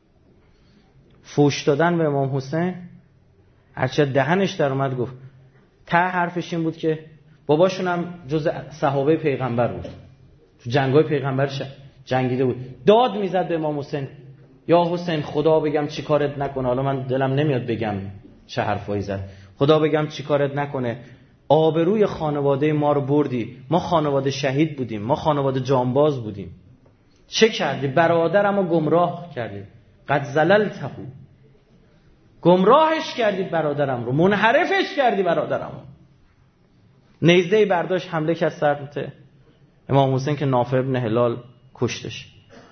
فوش دادن به امام حسین. هرچه دهنش در اومد گفت، ته حرفش این بود که باباشون هم جز صحابه پیغمبر بود، تو جنگای پیغمبر جنگیده بود. داد میزد به امام حسین، یا حسین خدا بگم چی کارت نکنه، حالا من دلم نمیاد بگم چه حرفایی زد، خدا بگم چی کارت نکنه، آبروی خانواده ما رو بردی، ما خانواده شهید بودیم، ما خانواده جانباز بودیم، چه کردی؟ برادرمو گمراه کردی، قد زللته، گمراهش کردی برادرم رو، منحرفش کردی برادرم. نیزه برداشت حمله کرد سمت امام حسین که نافع ابن هلال کشتش.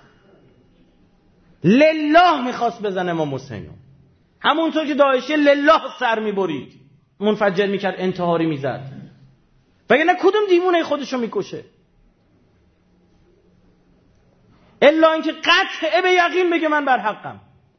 لله میخواست بزنه امام حسین، همونطور که داعشه لله سر میبرید، منفجر میکرد، انتحاری میزد، وگرنه کدوم دیوونه خودشو میکشه؟ الا اینکه قطعه به یقین بگه من بر حقم.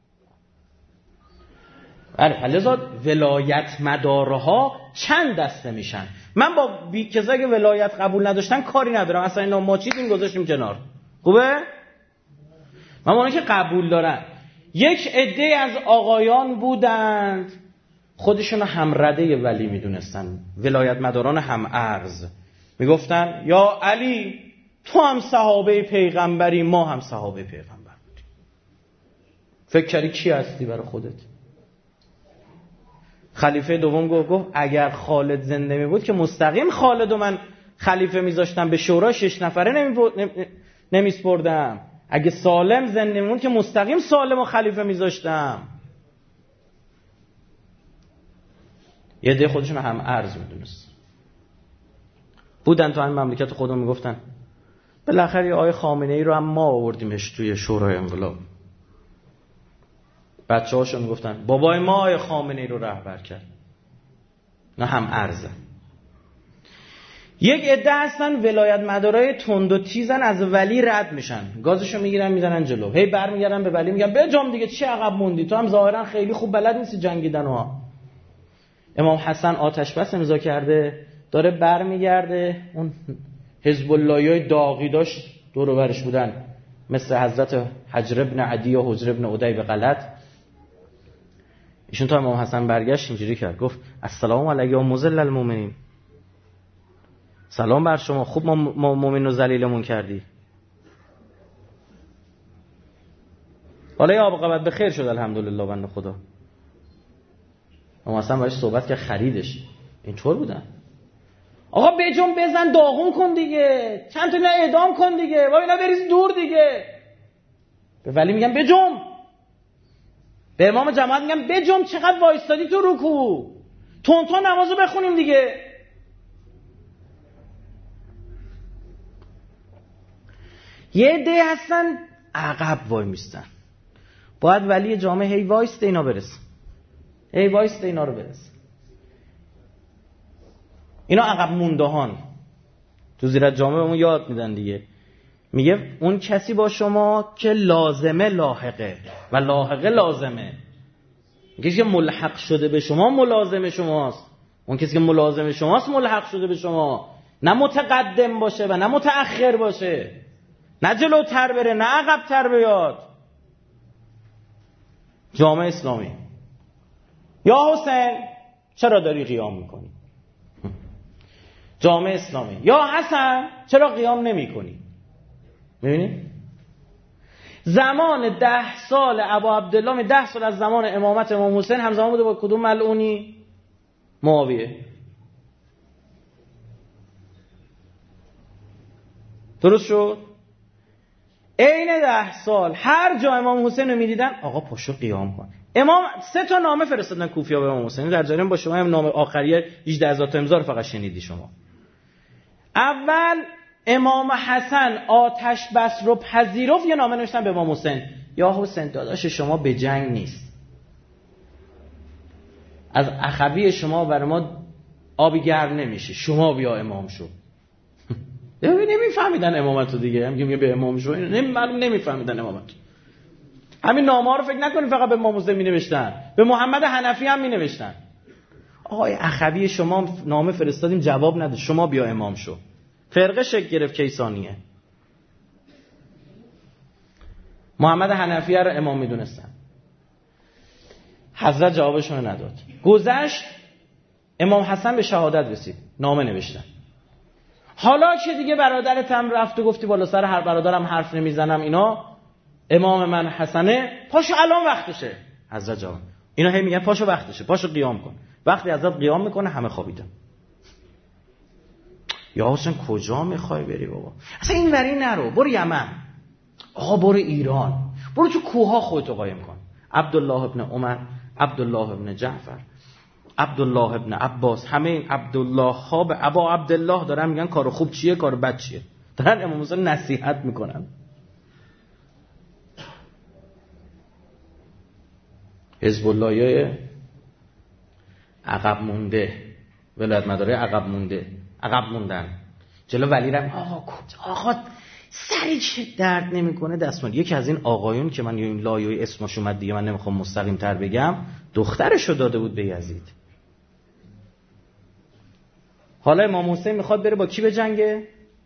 لذا ولایت مدارها چند دسته میشن. من با کسایی که ولایت قبول نداشتن کاری ندارم، اصلا اینا ما چیزیم گذاشتیم کنار، خوبه؟ من اونایی که قبول دارن، یک عده از آقایان بودند خودشون هم رده ولی میدونستن، ولایت مداران هم ارز، میگفتن یا علی تو هم صحابه پیغمبری، ما هم صحابه پیغمبر بودیم. فکر کردی کی هستی برای خودت؟ خلیفه دوم گفت اگر خالد زنده می بود که مستقیم خالد و من خلیفه میذاشتم، به شورا 6 نفره نمیسپردم. اگه سالم زنده می بود که مستقیم سالم و خلیفه میذاشتم. یه ده خودشون هم ارز میدونست بودن، تو همین مملکت خودمون میگفتن بالاخره آقای خامنه‌ای رو هم ما آوردیمش توی شورای انقلاب، بچه‌هاشو میگفتن بابای ما خامنه‌ای رو رهبر کرد. نه هم ارزه. یک عده هستن ولایت مدارای تند و تیزن، از ولی رد میشن، گازشو میگیرن میزنن جلو، هی برمیگردن به ولی میگن بجام دیگه، چی عقب موندی، تو هم ظاهرا خیلی خوب بلد نیستی جنگیدن ها. امام حسن آتش بس امضا کرده، داره برمیگرده، اون حزب اللهیای داغی داشت دور و برش بودن، مثل حضرت حجر ابن عدی و حجر ابن عدی به غلط. ایشون تا امام حسن برگشت اینجوری کرد، گفت السلام علیکم یا مذل المؤمنین، سلام بر شما، خوب ما مؤمن رو ذلیلمون کردی. حالا یا عاقبت به خیر شد الحمدلله بنده خدا. امام حسن باهاش صحبت که خریدش اینطور بودن. آقا بجنب بزن داغون کن دیگه، چند تا اینا اعدام کن دیگه، با اینا بریز دور دیگه. به ولی میگن بجنب، به امام جماعت میگن بجنب، چقدر وایستادی تو رکوع، تون نمازو بخونیم دیگه. یه عده هستن عقب وای میستن، باید ولی جامعه هی وایسته اینا برسه، هی وایسته اینا رو برسه. اینا عقب موندهان تو زیرت جامعه بهمون یاد میدن دیگه. میگه اون کسی با شما که لازمه لاحقه و لاحقه لازمه. کسی که ملحق شده به شما ملازم شماست، اون کسی که ملازم شماست ملحق شده به شما، نه متقدم باشه و نه متأخر باشه، نه جلوتر بره نه عقب‌تر بیاد. جامعه اسلامی، یا حسین چرا داری قیام میکنی؟ جامعه اسلامی، یا حسن چرا قیام نمی کنی؟ میبینی؟ زمان 10 سال ابا عبدالله، 10 سال از زمان امامت امام حسین همزمان بوده با کدوم ملعونی؟ معاویه. درست شد؟ عین 10 سال هر جا امام حسین رو میدیدن آقا پاشو قیام کن. امام 3 نامه فرستادن کوفیا به امام حسین، در جریان با شما هم نامه آخریه 18000 تا امضا رو فقط شنیدی شما. اول امام حسن آتش بس رو پذیرفت، یه نامه نوشتن به امام حسین، یا حسین داداش شما به جنگ نیست، از اخوی شما برای ما آبی گرم نمیشه، شما بیا امام شو. نمیفهمیدن امامتو دیگه، میگه به امام شو، نمیفهمیدن امامتو. همین نامه ها رو فکر نکنید فقط به امام حسین مینوشتن، به محمد حنفی هم مینوشتن. آقای اخوی شما نامه فرستادیم جواب نده، شما بیا امام شو. فرقه شکل گرفت کیسانیه. محمد حنفیه رو امام میدونستن، حضرت جوابشون نداد. گذشت، امام حسن به شهادت رسید، نامه نوشتن. حالا که دیگه برادرت هم رفت و گفتی بالا سر هر برادرم حرف نمیزنم اینا، امام من حسنه، پاشو الان وقتشه. حضرت جواب، اینا هی میگن پاشو وقتشه، پاشو قیام کن. وقتی حضرت قیام میکنه همه خوابیدن. یا حسین کجا میخوای بری بابا؟ اصلا این وری نرو، برو یمن، آقا برو ایران، برو تو کوها خودتو قایم کن. عبدالله ابن عمر، عبدالله ابن جعفر، عبدالله ابن عباس، همه این عبدالله ها به ابا عبدالله دارن میگن کار خوب چیه کار بد چیه، دارن امام حسین نصیحت میکنن. حزب اللهی عقب مونده، ولایت مداره عقب مونده، عقب موندن جلو ولی رم. آقا سری چه درد نمیکنه دستمال. یکی از این آقایون که من این لایوی اسمش اومد دیگه، من نمیخوام مستقیم تر بگم، دخترشو داده بود به یزید. حالا امام حسین میخواد بره با کی به جنگه؟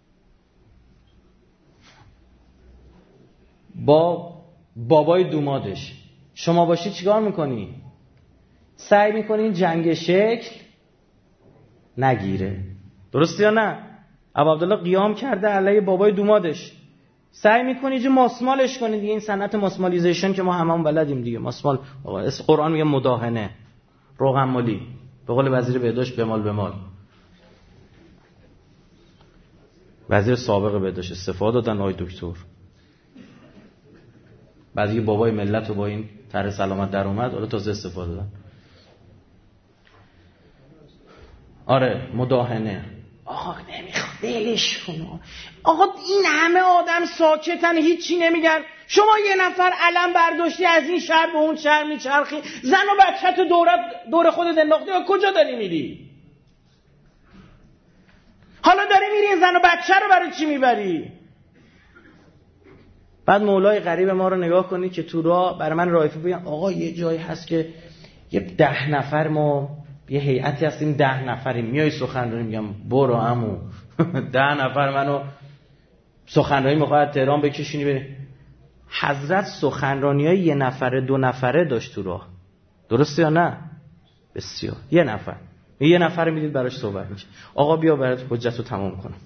با بابای دومادش. شما باشی چیکار میکنی؟ سعی میکنی این جنگ شکل نگیره. درسته یا نه؟ ابو عبدالله قیام کرده علیه بابای دومادش، سعی میکنی جو ماسمالش کنی دیگه. این صنعت ماسمالیزیشن که ما هممون بلدیم دیگه. ماسمال قرآن میگه مداهنه، روغن مالی، به قول وزیر بهداشت بمال. وزیر سابق بهداشت استفاده دادن آقای دکتر. بعضی بابای ملت رو با این طرح سلامت در اومد، حالا تازه استفاده دادن. آره مداهنه. آقا نمیخواد ولش کن. آقا این همه آدم ساکتن هیچی نمیگن، شما یه نفر علم برداشتی از این شهر به اون شهر میچرخی، زن و بچه‌تو دور خودت انداختی، کجا داری میری؟ حالا داری میری زن و بچه رو برای چی میبری؟ بعد مولای غریب ما رو نگاه کنید که تو راه برای من رایفی بگن آقا یه جایی هست که یه 10 نفر ما یه هیئتی هستیم 10 نفریم میای سخنرانی، میگم برو عمو 10 نفر منو سخنرانی میخواد تهران بکشونی بری. حضرت سخنرانیای 1 نفره 2 نفره داشت تو راه، درسته یا نه؟ بسیار. 1 نفر 1 نفر میدید براش صحبت میشه، آقا بیا برات حجتو تمام کنم.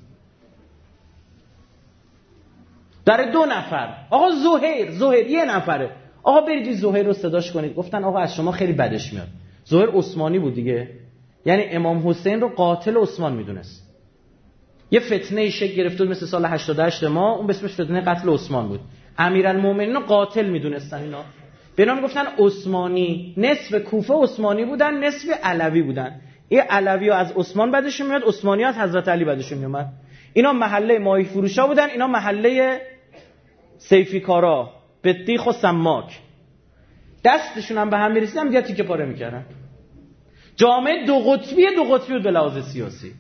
در 2 نفر آقا زهیر 1 نفره، آقا برید زهیر رو صداش کنید. گفتن آقا از شما خیلی بدش میاد. زهیر عثمانی بود دیگه، یعنی امام حسین رو قاتل عثمان میدونست. یه فتنه شکل گرفته مثل سال 88 ما، اون اسمش فتنه قتل عثمان بود. امیرالمومنین رو قاتل میدونستن اینا. به اینا میگفتن عثمانی. نصف کوفه عثمانی بودن، نصف علوی بودن. این علوی‌ها از عثمان بدشون میاد، عثمانی از حضرت علی بدشون میاد. اینا محله ماهی فروشا بودن، اینا محله سیفی کارا، بطیخ و سماک. دستشون هم به هم میرسیدن دیگه تیکه پاره میکردن. جامعه دو قطبی بود به لحاظ سیاسی.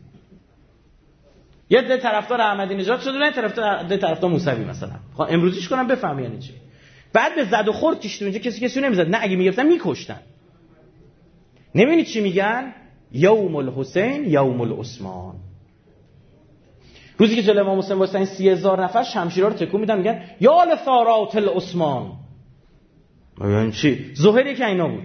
یه ده طرفدار احمدی نژاد شده، نه طرفدار موسوی مثلا. امروزیش کنم بفهمی یعنی چی. بعد به زد و خورد کشید اونجا، کسی نمیزد، نه اگه میگفتن میکشتن. نمیدونی چی میگن؟ یوم الحسین یوم العثمان. روزی که جلوی امام حسین واسه 30000 نفر شمشیرها رو تکون میدن میگن یا لثارات العثمان. یعنی چی؟ زهیر یک اینا بود،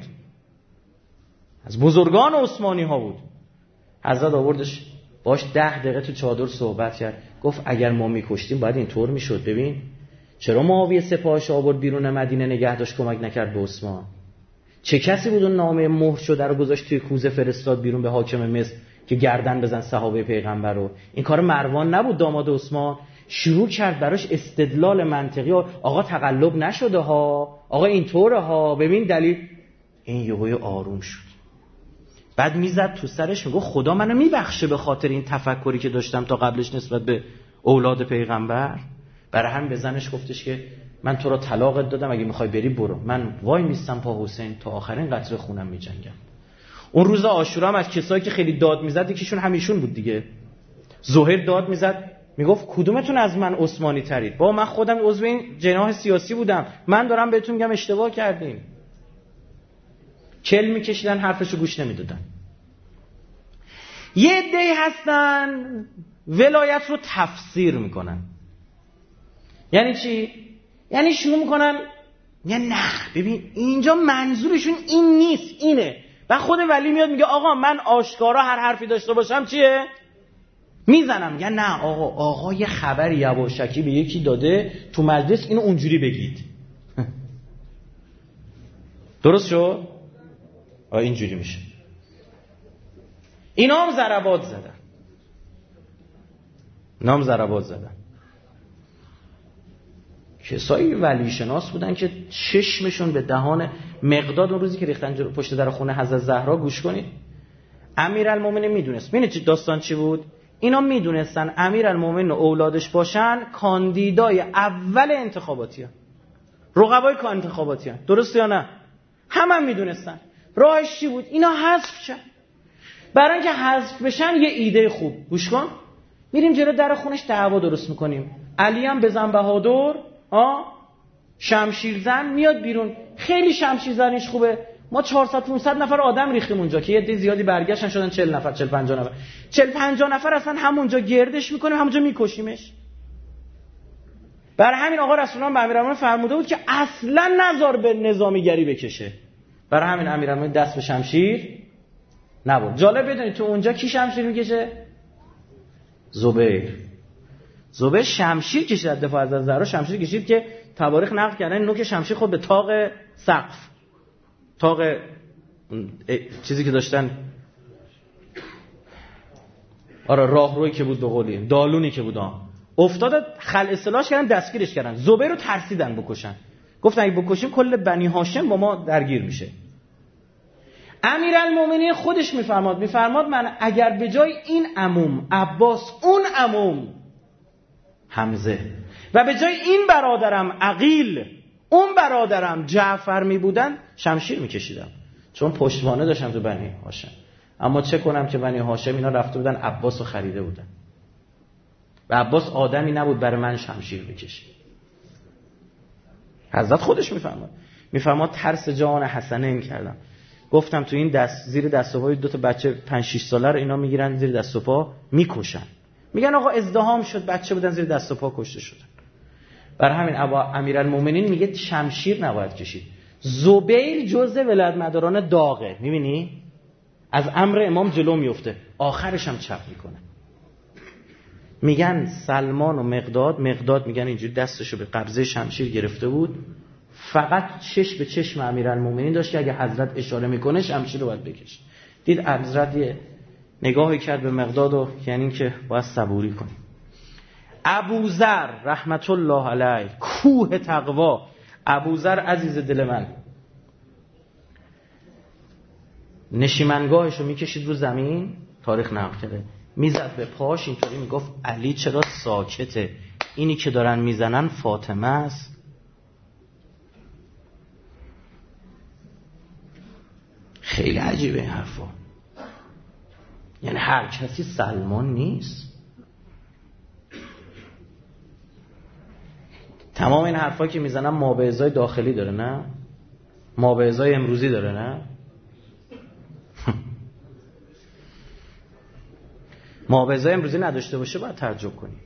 از بزرگان عثمانی ها بود. حضرت آوردش باش 10 دقیقه تو چادر صحبت کرد. گفت اگر ما میکشتیم باید اینطور میشد. ببین چرا معاویه سپاهش آورد بیرون مدینه نگه داشت، کمک نکرد به عثمان؟ چه کسی بود اون نامه مهر شده رو گذاشت توی کوزه فرستاد بیرون به حاکم مصر که گردن بزن صحابه پیغمبر رو؟ این کار مروان نبود داماد عثمان؟ شروع کرد براش استدلال منطقی. آقا تقلب نشده ها، آقا اینطوره ها، ببین دلیل. این یهوی آروم شد. بعد میزد تو سرش میگه خدا منو میبخشه به خاطر این تفکری که داشتم تا قبلش نسبت به اولاد پیغمبر. برای هم به زنش گفتش که من تو رو طلاقت دادم، اگه میخوای بری برو، من وای میستم پا حسین تا آخرین قطره خونم میجنگم. اون روز عاشورا هم از کسایی که خیلی داد میزد یکیشون همیشون بود دیگه. زهیر داد میزد میگفت کدومتون از من عثمانی ترید؟ با من خودم عضو این جناح سیاسی بودم، من دارم بهتون میگم اشتباه کردین. چل میکشیدن حرفشو گوش نمیدادن. یه عده‌ای هستن ولایت رو تفسیر میکنن. یعنی چی؟ یعنی شروع میکنن یعنی نه ببین اینجا منظورشون این نیست، اینه. و خود ولی میاد میگه آقا من آشکارا هر حرفی داشته باشم چیه؟ میزنم. میگه نه آقا یه خبر یواشکی به یکی داده تو مجلس، اینو اونجوری بگید. درست شد؟ اینجوری میشه. اینا هم ضربات زدن. کسایی ولی شناس بودن که چشمشون به دهان مقداد اون روزی که ریختن پشت در خونه حضرت زهرا. گوش کنید. امیرالمومنین میدونست. ببینید داستان چی بود. اینا میدونستن امیرالمومنین و اولادش باشن کاندیدای اول انتخاباتیان، رقبای انتخاباتیان. درسته یا نه؟ همه میدونستن. راهش چی بود؟ اینا حذف شن. برای اینکه حذف بشن یه ایده خوب. گوش کن. میریم جلو در خونش دعوا درست میکنیم. علی هم بزن بهادر، شمشیر زن میاد بیرون. خیلی شمشیر زنیش خوبه. ما 400-500 نفر آدم ریختیم اونجا که یه عده زیادی برگشتن شدن 40 نفر 40-50 نفر 40-50 نفر اصلا همونجا گردش میکنیم، همونجا میکشیمش. برای همین آقا رسول الله به امیرالمومنین فرموده بود که اصلا نذار به نظامیگری بکشه. برای همین امیرالمومنین دست به شمشیر نبرد. جالب بدونید تو اونجا کی شمشیر میکشه؟ زبیر شمشیر کشید. از دفاع از زهرا شمشیر کشید که تواریخ نقل کردن نوک شمشیر خود به طاق سقف، طاق چیزی که داشتن، راهرویی که بود به قولی دالونی که بود افتاد، خلع اصلاحش کردن، دستگیرش کردن. زبیر رو ترسیدن بکشن. گفتن اگه بکشیم کل بنی هاشم با ما درگیر میشه. امیرالمومنین خودش میفرماد من اگر به جای این عموم عباس، اون عموم حمزه و به جای این برادرم عقیل اون برادرم جعفر می بودن شمشیر می کشیدم، چون پشتوانه داشتم تو بنی هاشم. اما چه کنم که بنی هاشم اینا رفته بودن عباس رو خریده بودن و عباس آدمی نبود برای من شمشیر بکشه. حضرت خودش میفرماد ترس جان حسنین کردم. گفتم تو این زیر دست و پای دو تا بچه 5-6 ساله رو اینا میگیرن زیر دست و پا میکشن، میگن آقا ازدحام شد بچه بودن زیر دست و پا کشته شدن. برای همین امیرالمومنین میگه شمشیر نباید کشید. زبیر جزء ولایتمداران داغه، میبینی از امر امام جلو میفته آخرش هم چپ میکنه. میگن سلمان و مقداد میگن اینجوری دستشو به قبضه شمشیر گرفته بود، فقط چشم به چشم امیرالمومنین داشت که اگه حضرت اشاره میکنه شمشیر رو باید بکشه. دید حضرت یه نگاهی کرد به مقداد و یعنی که باید صبوری کنیم. ابوذر رحمت الله علیه کوه تقوا، ابوذر عزیز دل من نشیمنگاهش رو میکشید رو زمین، تاریخ نقل کرده میزد به پاش اینطوری میگفت علی چرا ساکته، اینی که دارن میزنن فاطمه است. خیلی عجیبه این حرفا، یعنی هر کسی سلمان نیست. تمام این حرفا که میزنن مابعضای داخلی داره نه مابعضای امروزی داره نه مابعضای امروزی نداشته باشه باید تعجب کنی.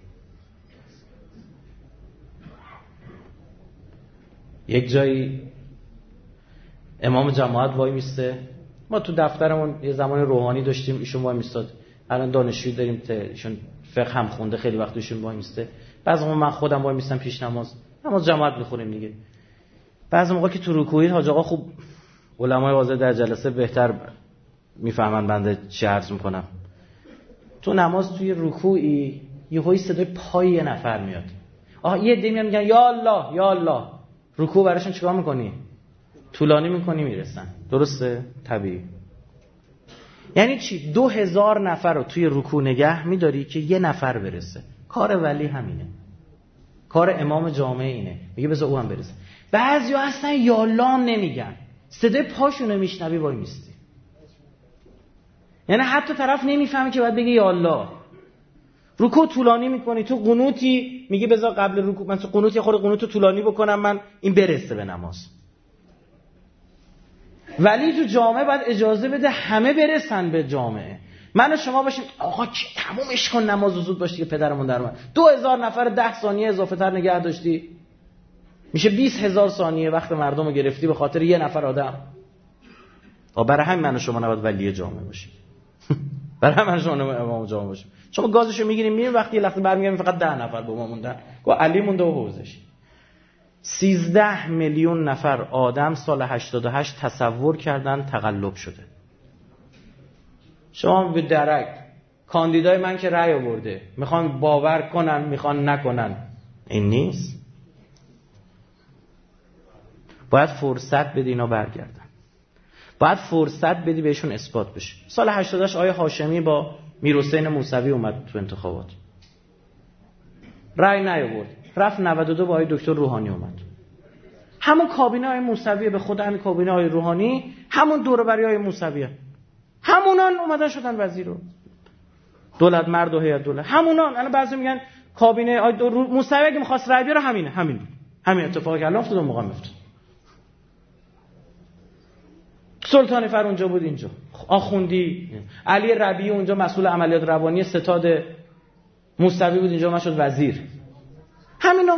یک جایی امام جماعت وای میسته، ما تو دفترمون یه زمان روحانی داشتیم ایشون وای میستاد، الان دانشجویی داریم ایشون فقه هم خونده خیلی وقت ایشون وای میسته. بعضی موقع من خودم وای میستم پیش نماز جماعت میخونیم دیگه. بعضی موقع که تو رکوعی حاج آقا خوب علمای واضح در جلسه بهتر میفهمن بنده چی عرض میکنم. تو نماز توی رکوعی یهویی صدای پای یه نفر میاد، یه عده میگن یا الله یا الله، رکوع براشون چیکار میکنی؟ طولانی میکنی میرسن. درسته؟ طبیعی. یعنی چی؟ 2000 نفر رو توی رکوع نگه میداری که یه نفر برسه. کار ولی همینه، کار امام جامعه اینه، میگه بذار او هم برسه. بعضیا اصلا یا الله نمیگن، صدای پاشونو میشنوی وای میستی. یعنی حتی طرف نمیفهمه که باید بگه یا الله. رکوع طولانی میکنی، تو قنوتی میگه بذار قبل رکوع من تو قنوت خود قنوتو طولانی بکنم من این برسه به نماز. ولی تو جامعه باید اجازه بده همه برسن به جامعه. من و شما باشیم آقا تمومش کن نماز زود باشه که پدرمون در من 2000 نفر 10 ثانیه اضافه تر نگه داشتی میشه 20000 ثانیه وقت مردم رو گرفتی به خاطر یه نفر آدم. برای همین من و شما نباید ولی جامعه باشیم. برای همین من و شما امام جامعه باشیم. شما گازشو میگیریم میریم، وقتی یه لحظه برمیگردیم فقط 10 نفر با ما موندن، گفت علی مونده و حوزش. 13 میلیون نفر آدم سال 88 تصور کردن تقلب شده. شما به درک کاندیدای من که رأی آورده میخوان باور کنن میخوان نکنن، این نیست. باید فرصت بدی اینا برگردن، باید فرصت بدی بهشون اثبات بشه. سال 88 آیه هاشمی با میرحسین موسوی اومد تو انتخابات، رأی نیاورد، رفت 92 با آیه دکتر روحانی اومد. همون کابینه آیه موسوی، به خود همین کابینه آیه روحانی همون دور و بری آیه موسویه، همونان اومدن شدن وزیر رو دولت مرد و هیئت دولت، همونان. الان بعضی میگن کابینه آیه موسوی اگه می‌خواست رأی بیاره همین اتفاقی که الان افتاد اون موقع میفته. سلطان فر اونجا بود، اینجا آخوندی، علی ربیعی اونجا مسئول عملیات روانی ستاد موسوی بود، اینجا ما شد وزیر. همینا.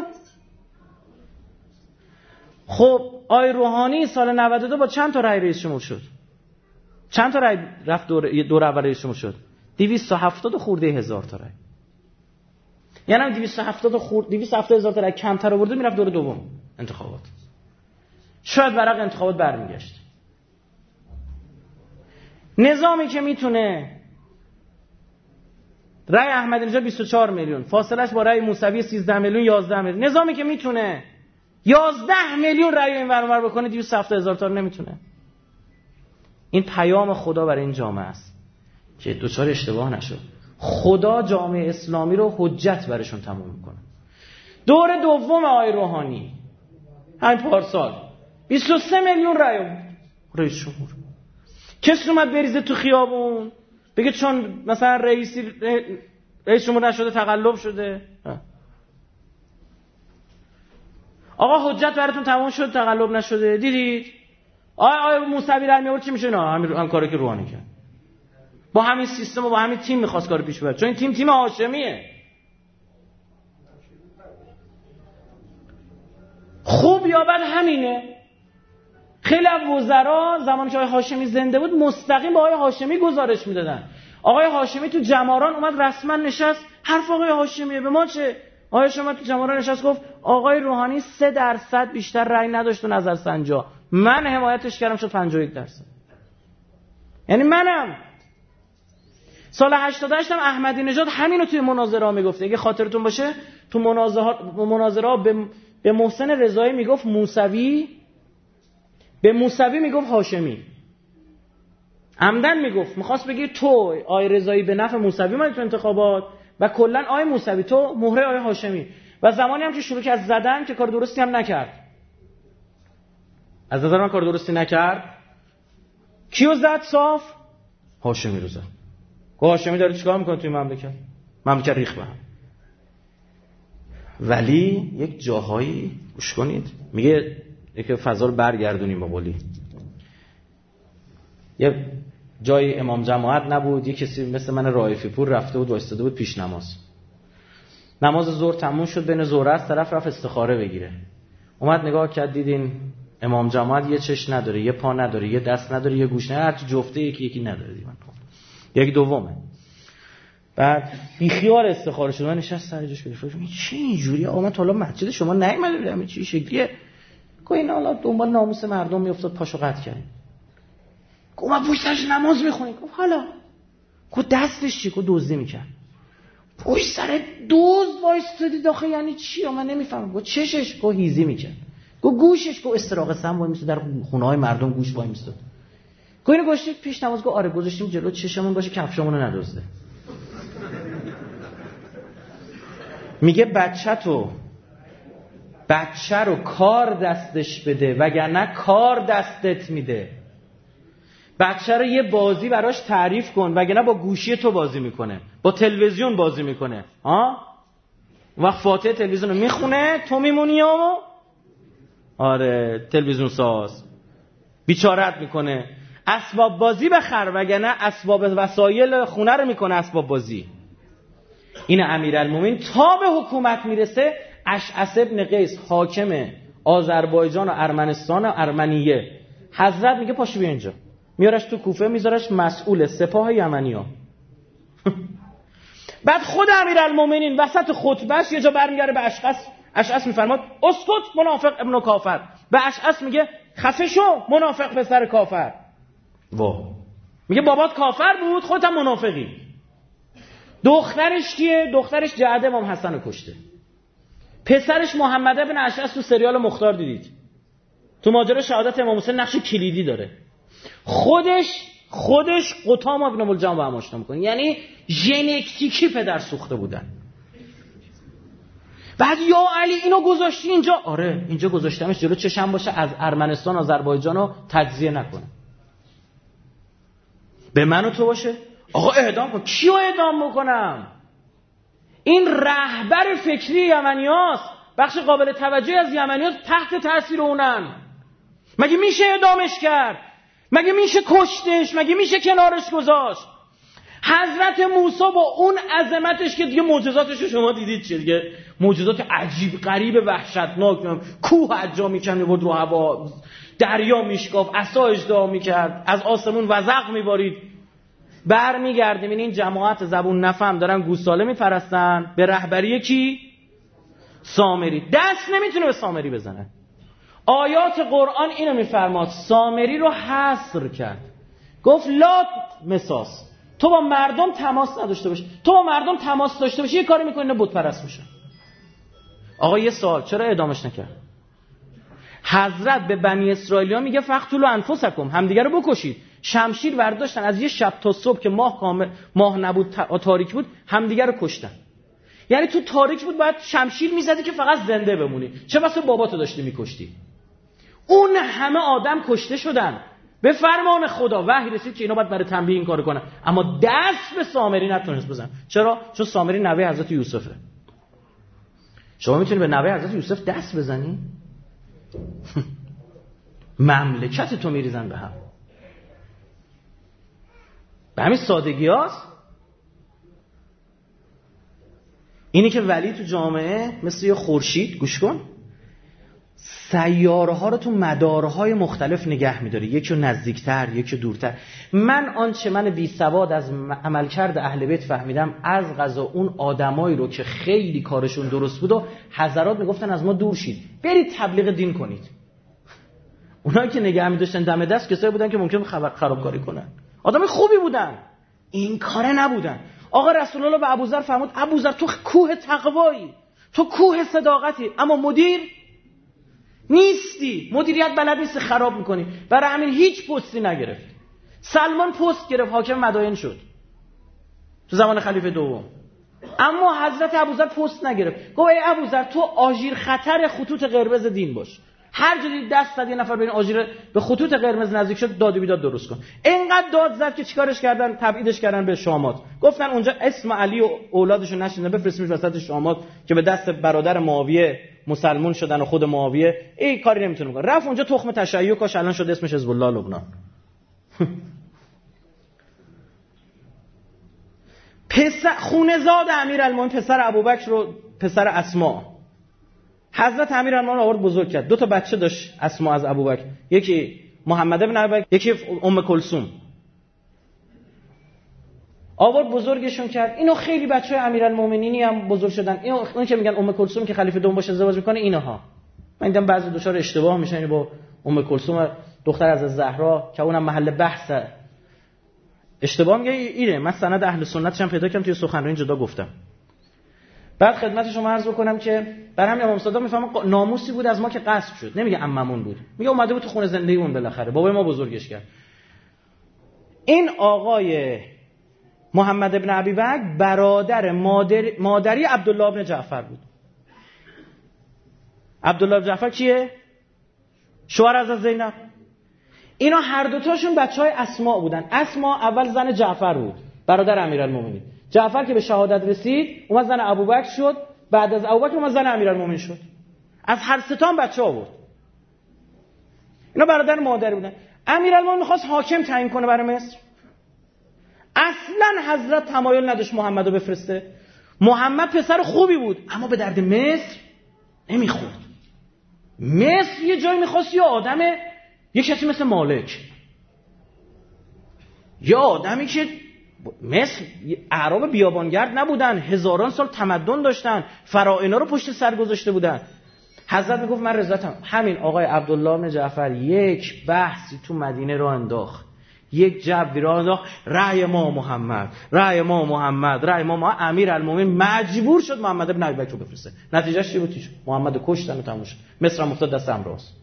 خب آی روحانی سال 92 با چند تا رأی رئیس جمهور شد؟ چند تا رأی رفت دور اول رئیس جمهور شد؟ 270 خورده هزار تا رأی. یعنی 270 هزار تا رأی کمتر آورده میرفت دور دوم انتخابات. شاید ورق انتخابات برمیگشت. نظامی که میتونه رأی احمدی نژاد 24 میلیون، فاصلش با رأی موسوی 13 میلیون 11 میلیون، نظامی که میتونه 11 میلیون رأی این ور اونور بکنه 270 هزار تا نمیتونه. این پیام خدا برای این جامعه است که دوچار اشتباه نشد. خدا جامعه اسلامی رو حجت برشون تموم میکنه. دور دوم آقای روحانی همین پارسال 23 میلیون رأی آورد رئیس جمهور. کسی اومد بریزه تو خیابون بگه چون مثلا رئیس جمهور نشده تقلب شده؟ آقا حجت براتون تمام شد تقلب نشده؟ دیدید؟ آقا موسوی رأی می‌آورد چی میشه؟ نه هم کاری که روحانی کرد. با همین سیستم و با همین تیم می‌خواست کارو پیش ببره، چون این تیم هاشمیه. خوب یا بد همینه. خیلی از وزرا زمانی که آقای هاشمی زنده بود مستقیم با آقای هاشمی گزارش میدادن. آقای هاشمی تو جماران اومد رسما نشست، حرف آقای هاشمیه، به ما چه؟ آقای هاشمی تو جماران نشست گفت آقای روحانی 3% بیشتر رأی نداشت تو نظرسنجا، من حمایتش کردم شد 51%. یعنی منم سال 88 هم احمدی نژاد همینو توی مناظره میگفت. اگه خاطرتون باشه تو مناظره به محسن رضایی میگفت موسوی، به موسوی میگفت هاشمی. عمدن میگفت، میخواست بگه تو آقای رضایی به نفع موسوی اومدی تو انتخابات و کلا آقای موسوی تو مهره آقای هاشمی. و زمانی هم که شروع کرد زدن که کار درستی هم نکرد. از نظر من کار درستی نکرد. کیو زد صاف؟ هاشمی رو زد. هاشمی داره چیکار میکنه توی مملکت ریخت به هم. ولی یک جاهایی گوش کنید میگه که فضا رو برگردونیم با قولی. یه جای امام جماعت نبود، یه کسی مثل من رائفی پور رفته بود وایساده بود پیش نماز ظهر تموم شد، بین ظهر از طرف رفت استخاره بگیره. اومد نگاه کرد دیدین امام جماعت یه چش نداره، یه پا نداره، یه دست نداره، یه گوش نداره، هر جفته یکی نداره دیگه. یک دومه. بعد بیخیال استخاره شد، نشست سر جاش گرفت. چی اینجوریه؟ آقا من تا حالا مسجد شما نیومده بودم، چی شکلیه؟ گفت اینا حالا دنبال ناموس مردم میافتاد پاشو قطع کردیم. گفت ما پشت سرش نماز میخونیم. گفت حالا گفت دستش چی؟ گفت دزدی میکرد. پشت سر دزد وایستادی داخل یعنی چی؟ من نمیفهمم. گفت چشش؟ گفت هیزی میکرد. گفت گوشش؟ گفت استراق سم وای میستاد در خونه‌های مردم گوش وای میستاد. گفت اینو گذاشتید پیش نماز؟ گفت آره گذاشتیم جلو چشمون باشه کفشمون رو ندزده. میگه بچه رو کار دستش بده وگرنه کار دستت میده. بچه رو یه بازی براش تعریف کن وگرنه با گوشی تو بازی میکنه، با تلویزیون بازی میکنه. وقت فاتحه تلویزیون رو میخونه تو میمونی و آره تلویزیون ساز بیچارت میکنه. اسباب بازی بخر وگرنه اسباب وسایل خونه رو میکنه اسباب بازی. این امیرالمومنین تا به حکومت میرسه اشعث ابن قیس حاکم آذربایجان و ارمنستان و ارمنیه، حضرت میگه پاشو بیا اینجا، میارش تو کوفه میذارش مسئول سپاه یمنی‌ها. بعد خود امیرالمومنین وسط خطبهش یه جا برمیگره به اشعث میفرماد اسکت منافق ابن کافر. به اشعث میگه خفه شو منافق پسر کافر. میگه بابات کافر بود خودت هم منافقی. دخترش کیه؟ دخترش جعده امام حسن رو کشته. پسرش محمد ابن اشعث تو سریال مختار دیدید، تو ماجرا شهادت امام حسین نقش کلیدی داره. خودش قطام ابن ملجم با هم آشنا میکنه، یعنی ژنتیکی پدر سوخته بودن. بعد یا علی اینو گذاشتی اینجا؟ آره اینجا گذاشتمش جلو چشم باشه از ارمنستان آذربایجان رو تجزیه نکنه، به من و تو باشه. آقا اعدام کن. کیو اعدام بکنم؟ این رهبر فکری یمنیاست، بخش قابل توجهی از یمنیات تحت تاثیر اونن. مگه میشه اعدامش کرد؟ مگه میشه کشتش؟ مگه میشه کنارش گذاشت؟ حضرت موسی با اون عظمتش که دیگه معجزاتش رو شما دیدید چیه دیگه، معجزات عجیب غریب وحشتناک، کوه اجا میکنه بود رو هوا، دریا میشکاف، عصا اژدها میکرد، از آسمون وزغ میبارید. برمیگردیم این جماعت زبون نفهم دارن گوساله میپرستن به رهبری کی؟ سامری. دست نمیتونه به سامری بزنه. آیات قرآن اینو میفرماد، سامری رو حصر کرد، گفت لا مساس، تو با مردم تماس نداشته باش. تو با مردم تماس داشته باشی یه کاری میکنی نه بت پرست میشن. آقا یه سوال، چرا اعدامش نکرد؟ حضرت به بنی اسرائیل ها میگه فقتلوا انفسکم، همدیگه رو بکشید. شمشیر برداشتن از یه شب تا صبح که ماه نبود تاریک بود همدیگه رو کشتن. یعنی تو تاریک بود باید شمشیر میزدی که فقط زنده بمونی، چه بسا باباتو داشتی میکشتی. اون همه آدم کشته شدن به فرمان خدا. وحی رسید که اینا باید برای تنبیه این کارو کنن، اما دست به سامری نتونست بزن. چرا؟ چون سامری نوه حضرت یوسفه. شما میتونی به نوه حضرت یوسف دست بزنی؟ مملکت تو میریزن به هم. به همین سادگی هاست. اینی که ولی تو جامعه مثل یه خورشید، گوش کن، سیاره ها رو تو مدارهای مختلف نگه میداره، یکی رو نزدیکتر، یکی رو دورتر. من بی سواد از عملکرد اهل بیت فهمیدم از قضا اون آدمایی رو که خیلی کارشون درست بود و حضرات میگفتن از ما دور شید، برید تبلیغ دین کنید. اونایی که نگه می‌داشتن دم دست کسایی بودن که ممکن خرابکاری کنن، آدم خوبی بودن، این کاره نبودن. آقا رسول الله به ابوذر فرمود ابوذر تو کوه تقوایی، تو کوه صداقتی، اما مدیر نیستی، مدیریت بلد نیستی، خراب میکنی. برای همین هیچ پستی نگرفت. سلمان پست گرفت، حاکم مدائن شد تو زمان خلیفه دوم، اما حضرت ابوذر پست نگرفت. گفت ای ابوذر تو آژیر خطر خطوط قرمز دین باش، هر جا دید دست زد یه نفر بین آژیر به خطوط قرمز نزدیک شد، داد و بیداد درست کن. اینقدر داد زد که چیکارش کردن؟ تبعیدش کردن به شامات. گفتن اونجا اسم علی و اولادشو نشیندن، بفرستیمش وسط شامات که به دست برادر معاویه مسلمون شدن و خود معاویه این کاری نمیتونه بکنه. رفت اونجا تخم تشیع کاش، الان شده اسمش حزب الله لبنان. پسر خونه‌زاد امیرالمومنین پسر ابوبکر رو پسر اسما، حضرت امیرالمومنین آورد بزرگ کرد. 2 تا بچه داشت اسما از ابوبکر، یکی محمد ابن ابوبکر، یکی ام کلثوم. آورد بزرگشون کرد. اینو خیلی بچهای امیرالمومنینی هم بزرگ شدن. اون که میگن ام کلثوم که خلیفه دوم باشه ازدواج میکنه، اینها من دیدم بعضی دچار اشتباه میشن با ام کلثوم دختر از زهرا که اونم محل بحثه. اشتباه میگه اینه. من سند اهل سنتش هم پیدا کردم توی سخنرانی جدا گفتم. بعد خدمت شما عرض بکنم که بر همین امام صادق میفهمم ناموسی بود از ما که غصب شد. نمیگه عممون بود، میگه اومده بود تو خونه زندگیمون، بالاخره بابای ما بزرگش کرد. این آقای محمد ابن ابی بکر برادر مادری عبدالله ابن جعفر بود. عبدالله ابن جعفر کیه؟ شوهر از زینب. اینا هر دوتاشون بچهای اسما بودن. اسما اول زن جعفر بود، برادر امیرالمومنین. جعفر که به شهادت رسید اومد زن ابوبکر شد، بعد از ابوبکر اومد زن امیرالمومنین شد. از هر سه تا بچه آورد. اینا برادر مادر بودن. امیرالمومنین می‌خواست حاکم تعیین کنه برای مصر. اصلا حضرت تمایل نداشت محمدو بفرسته. محمد پسر خوبی بود اما به درد مصر نمیخورد. مصر یه جایی می‌خواست یه آدمه، یه کسی مثل مالک، یه آدمی که مصر اعراب بیابانگرد نبودن، هزاران سال تمدن داشتن، فرائنا رو پشت سر گذاشته بودن. حضرت میگفت من رضایتم. همین آقای عبدالله بن جعفر یک بحثی تو مدینه رو انداخت، یک جبری رو انداخت، رأی ما محمد، رأی ما محمد، رأی ما امیرالمومنین. مجبور شد محمد ابن ابی بکر رو بفرسته. نتیجهش چی بود؟ محمد کشتن و تموم شد. مصر هم افتاد دست امراض.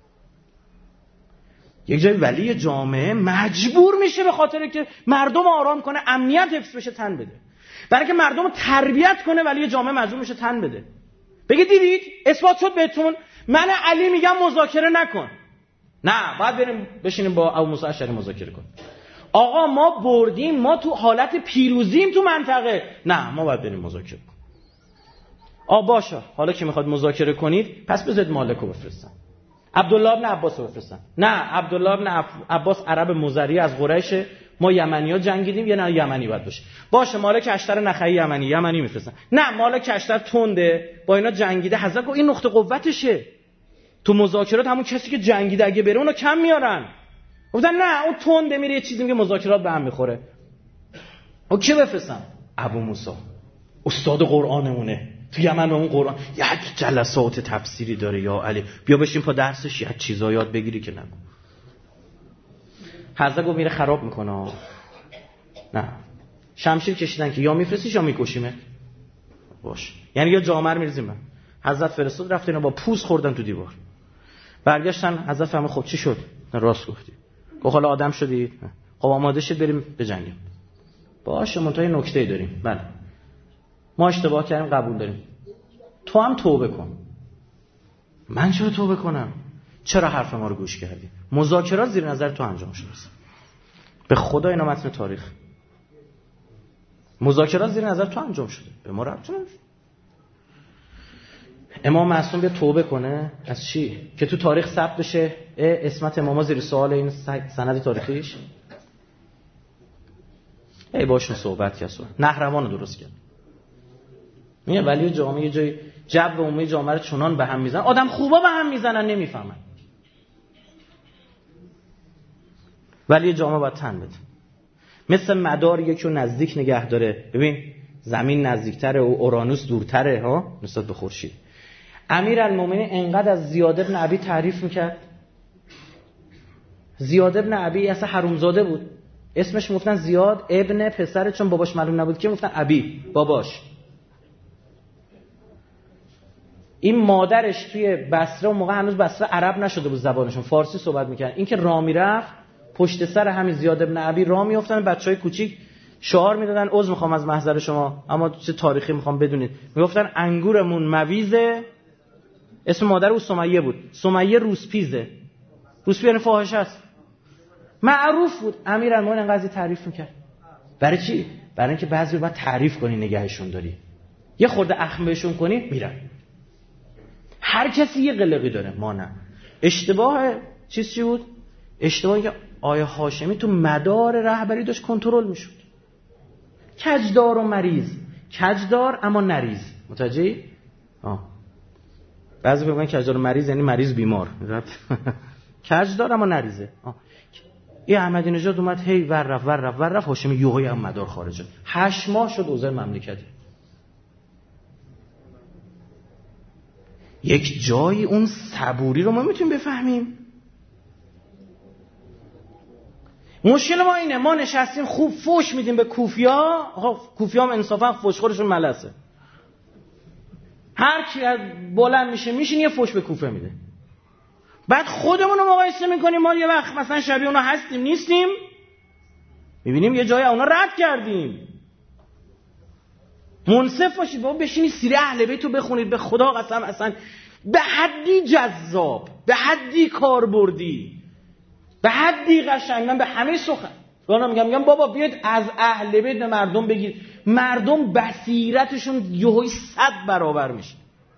یک جای ولی جامعه مجبور میشه به خاطر که مردم آرام کنه، امنیت حفظ بشه، تن بده. برای که مردم رو تربیت کنه ولی جامعه مجبور میشه تن بده. بگه دیدید اثبات شد بهتون، من علی میگم مذاکره نکن. نه، باید بریم بشینیم با ابو موسی اشعری مذاکره کنیم. آقا ما بردیم، ما تو حالت پیروزیم تو منطقه. نه، ما باید بریم مذاکره کنیم. باشه، حالا که میخواد مذاکره کنید پس بذارید مالک رو بفرستن، عبدالله ابن عباس رو بفرستن. نه، عبدالله ابن عباس عرب مزری از قریش، ما یمنی‌ها جنگیدیم، یه نه یمنی باید باشه. مالک اشتر نخعی یمنی میفرستن. نه، مالک اشتر تنده، با اینا جنگیده. حضرت گفت این نقطه قوتشه تو مذاکرات، همون کسی که جنگیده اگه بره اونو کم میارن. گفتن نه، اون تنده میره یه چیزی میگه مذاکرات به هم میخوره. او کی بفرستن؟ ابو موسی، استاد قرآنمونه تو یمن. اون قرآن یک جلسات تفسیری داره یا علی، بیا بشین پا درسش یک چیزا یاد بگیری که نگو. حضرت گفت میره خراب میکنه. نه، شمشیر کشیدن که یا میفرستیش یا میکشیمه. باش، یعنی یا جامر میریزیم. من حضرت فرستاد، رفت اینا با پوست خوردن تو دیوار. برگشتن، حضرت فهمید خب چی شد؟ راست گفتی. گفت حالا آدم شدید؟ خب آماده شید بریم بجنگیم. باشه، منتها نکته داریم. بله، ما اشتباه کردیم قبول داریم، تو هم توبه کن. من چرا توبه کنم؟ چرا حرف ما رو گوش کردی؟ مذاکرات زیر نظر تو انجام شده است. به خدا اینا متن تاریخ. مذاکرات زیر نظر تو انجام شده، به ما ربطی نداره. امام معصوم به توبه کنه از چی؟ که تو تاریخ ثبت بشه عصمت اماما زیر سوال این سند تاریخیش. باشون صحبت کسو نهروان رو درست کرد. میگه ولی جامعه یه جای جو عمومی جامعه رو چنان به هم میزنن، آدم خوبا به هم میزنن نمیفهمن. ولی جامعه باید تن بده. مثل مدار یکی رو نزدیک نگه داره. ببین زمین نزدیکتره و اورانوس دورتره ها نسبت به خورشید. امیرالمومنین انقدر از زیاد ابن ابی تعریف میکرد. زیاد ابن ابی اصلا حرومزاده بود، اسمش میگفتن زیاد ابن پسر، چون باباش معلوم نبود که میگفتن ابی باباش. این مادرش توی بصره، اون موقع هنوز بصره عرب نشده بود، زبانشون فارسی صحبت میکردن. این که راه میرفت پشت سر همین زیاد ابن ابی راه میافتن، بچهای کوچیک شعار میدادن عذر میخوام از محضر شما اما چه تاریخی میخوام بدونید، میگفتن انگورمون مویزه. اسم مادر او سمیه بود، سمیه روسپیزه. روسپی یعنی فاحشه است، معروف بود. امیرالمومنین انقدر تعریف میکرد. برای چی؟ برای اینکه بعضی وقت تعریف کنی نگهشون داری، یه خورده اخم بهشون کنی میرن. هر کسی یه قلقی داره، ما نه. اشتباه چی بود؟ اشتباهی که آیه هاشمی تو مدار رهبری داشت کنترل میشد. کجدار و مریض، کجدار اما نریز. متوجهی؟ بعضی میگن کجدار و مریض یعنی مریض بیمار. کجدار اما نریزه. این احمدی نژاد اومد هی ور رفت هاشمی یوهی هم مدار خارج شد. 8 ماه شد اوضاع مملکتی. یک جایی اون صبوری رو ما میتونیم بفهمیم. مشکل ما اینه، ما نشستیم خوب فوش میدیم به کوفیا. کوفیا هم انصافا فوش خورشون ملسه. هر کی بلند میشین یه فوش به کوفه میده. بعد خودمون رو مقایسه میکنیم، ما یه وقت مثلا شبیه اونا هستیم نیستیم، میبینیم یه جای اونا رد کردیم. منصف باشید، بابا بشینید سیره اهل بیت رو بخونید، به خدا قسم اصلا به حدی جذاب، به حدی کاربردی، به حدی قشنگن به همه سخن. رانا میگم بابا بیاید از اهل بیت به مردم بگید، مردم بصیرتشون یهویی 100 برابر میشه.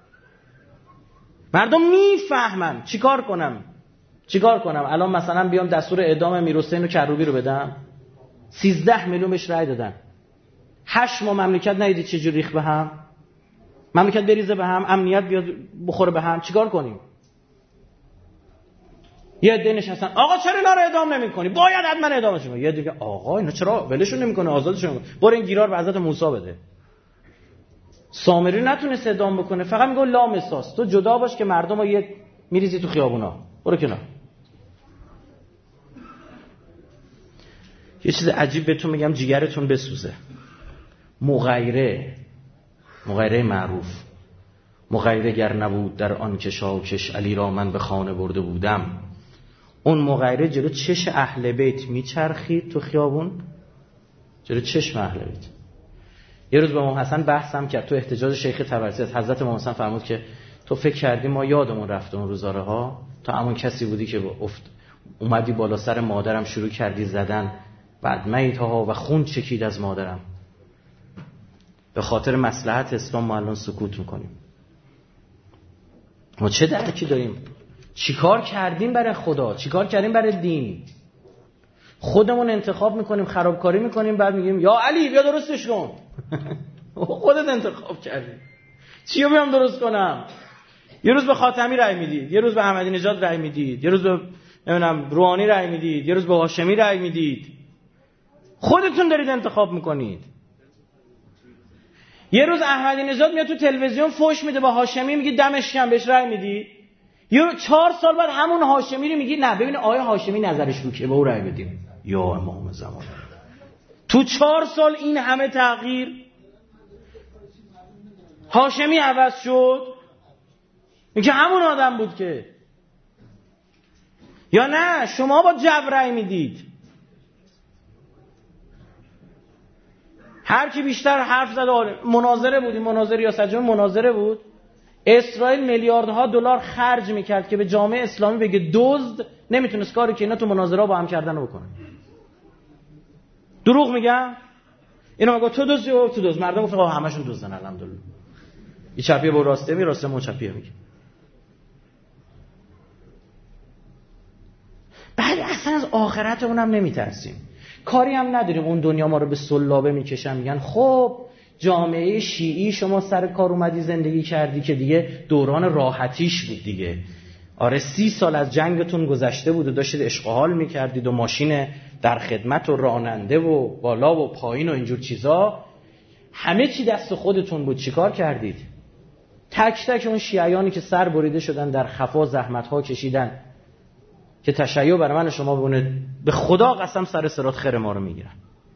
مردم میفهمن. چیکار کنم الان مثلا بیام دستور اعدام امیرحسین و کروبی رو بدم؟ 13 میلیون بهش رأی دادن. 8 ماه مملکت ندیدید چه جوری ریخت به هم؟ مملکت بریزه به هم، امنیت بیاد بخوره به هم. چیکار کنیم؟ یه عده نشستن آقا چرا اینا رو اعدام نمی‌کنی؟ باید حتما اعدامشون کنی. یه دیگه آقا اینا چرا ولشون نمی‌کنه، آزادشون کنه. برو این گیرار به حضرت موسی بده. سامری نتونست اعدام بکنه، فقط میگه لا مساس، تو جدا باش که مردم رو یه میریزی تو خیابونا، برو کنار. یه چیز عجیب بهتون میگم جیگرتون بسوزه. مغیره معروف، مغیره گر نبود در آن کشاکش علی را من به خانه برده بودم. اون مغیره جلو چش اهل بیت میچرخید تو خیابون، جلو چشم اهل بیت. یه روز به امام حسن بحثم کرد تو احتجاج شیخ طبرسی. از حضرت امام حسن فرمود که تو فکر کردی ما یادمون رفت اون روزاره ها؟ تو همون کسی بودی که اومدی بالا سر مادرم شروع کردی زدن، بعد میتها و خون چکید از مادرم. به خاطر مصلحت اسلام ما الان سکوت میکنیم. ما چه درکی داریم؟ چیکار کردیم برای خدا؟ چیکار کردیم برای دین؟ خودمون انتخاب میکنیم، خرابکاری میکنیم، بعد میگیم یا علی بیا درستش کن. خودت انتخاب کردی. چیو بیام درست کنم؟ یه روز به خاتمی رأی میدید، یه روز به احمدی نژاد رأی میدید، یه روز به نمیدونم روحانی رأی میدید، یه روز به هاشمی رأی میدید. خودتون دارید انتخاب میکنید. یه روز احمدی نژاد میاد تو تلویزیون فوش میده به هاشمی، میگه دمش گرم، بهش رأی میدی. یه 4 سال بعد همون هاشمی رو میگی نه ببین آیه هاشمی نظرش رو که به او رأی بدیم. یا امام زمان، تو 4 سال این همه تغییر. هاشمی عوض شد، این که همون آدم بود که. یا نه شما با جو رأی میدید. هر کی بیشتر حرف زد مناظره بود، این مناظره ریاست جمهوری مناظره بود. اسرائیل میلیاردها دلار خرج میکرد که به جامعه اسلامی بگه دزد، نمیتونست کاری که اینا تو مناظره با هم کردن رو بکنه. دروغ میگم؟ اینا میگه تو دزدی و تو دزد. مردم گفتن آقا همشون دزدن الحمدلله. این چپیه با راسته می، راسته مون چپیه میگه. بعد اصلا از آخرتمون هم نمیترسیم، کاری هم نداریم اون دنیا ما رو به سلابه میکشن، میگن خب جامعه شیعی شما سر کار اومدی زندگی کردی که دیگه دوران راحتیش بود دیگه. آره 30 سال از جنگتون گذشته بود و داشتید عشق و حال میکردید و ماشین در خدمت و راننده و بالا و پایین و اینجور چیزا، همه چی دست خودتون بود، چیکار کردید؟ تک تک اون شیعیانی که سر بریده شدن در خفا زحمت ها کشیدن که تشیع برای من شما بونه، به خدا قسم سر صراط خیر ما رو میگیرن.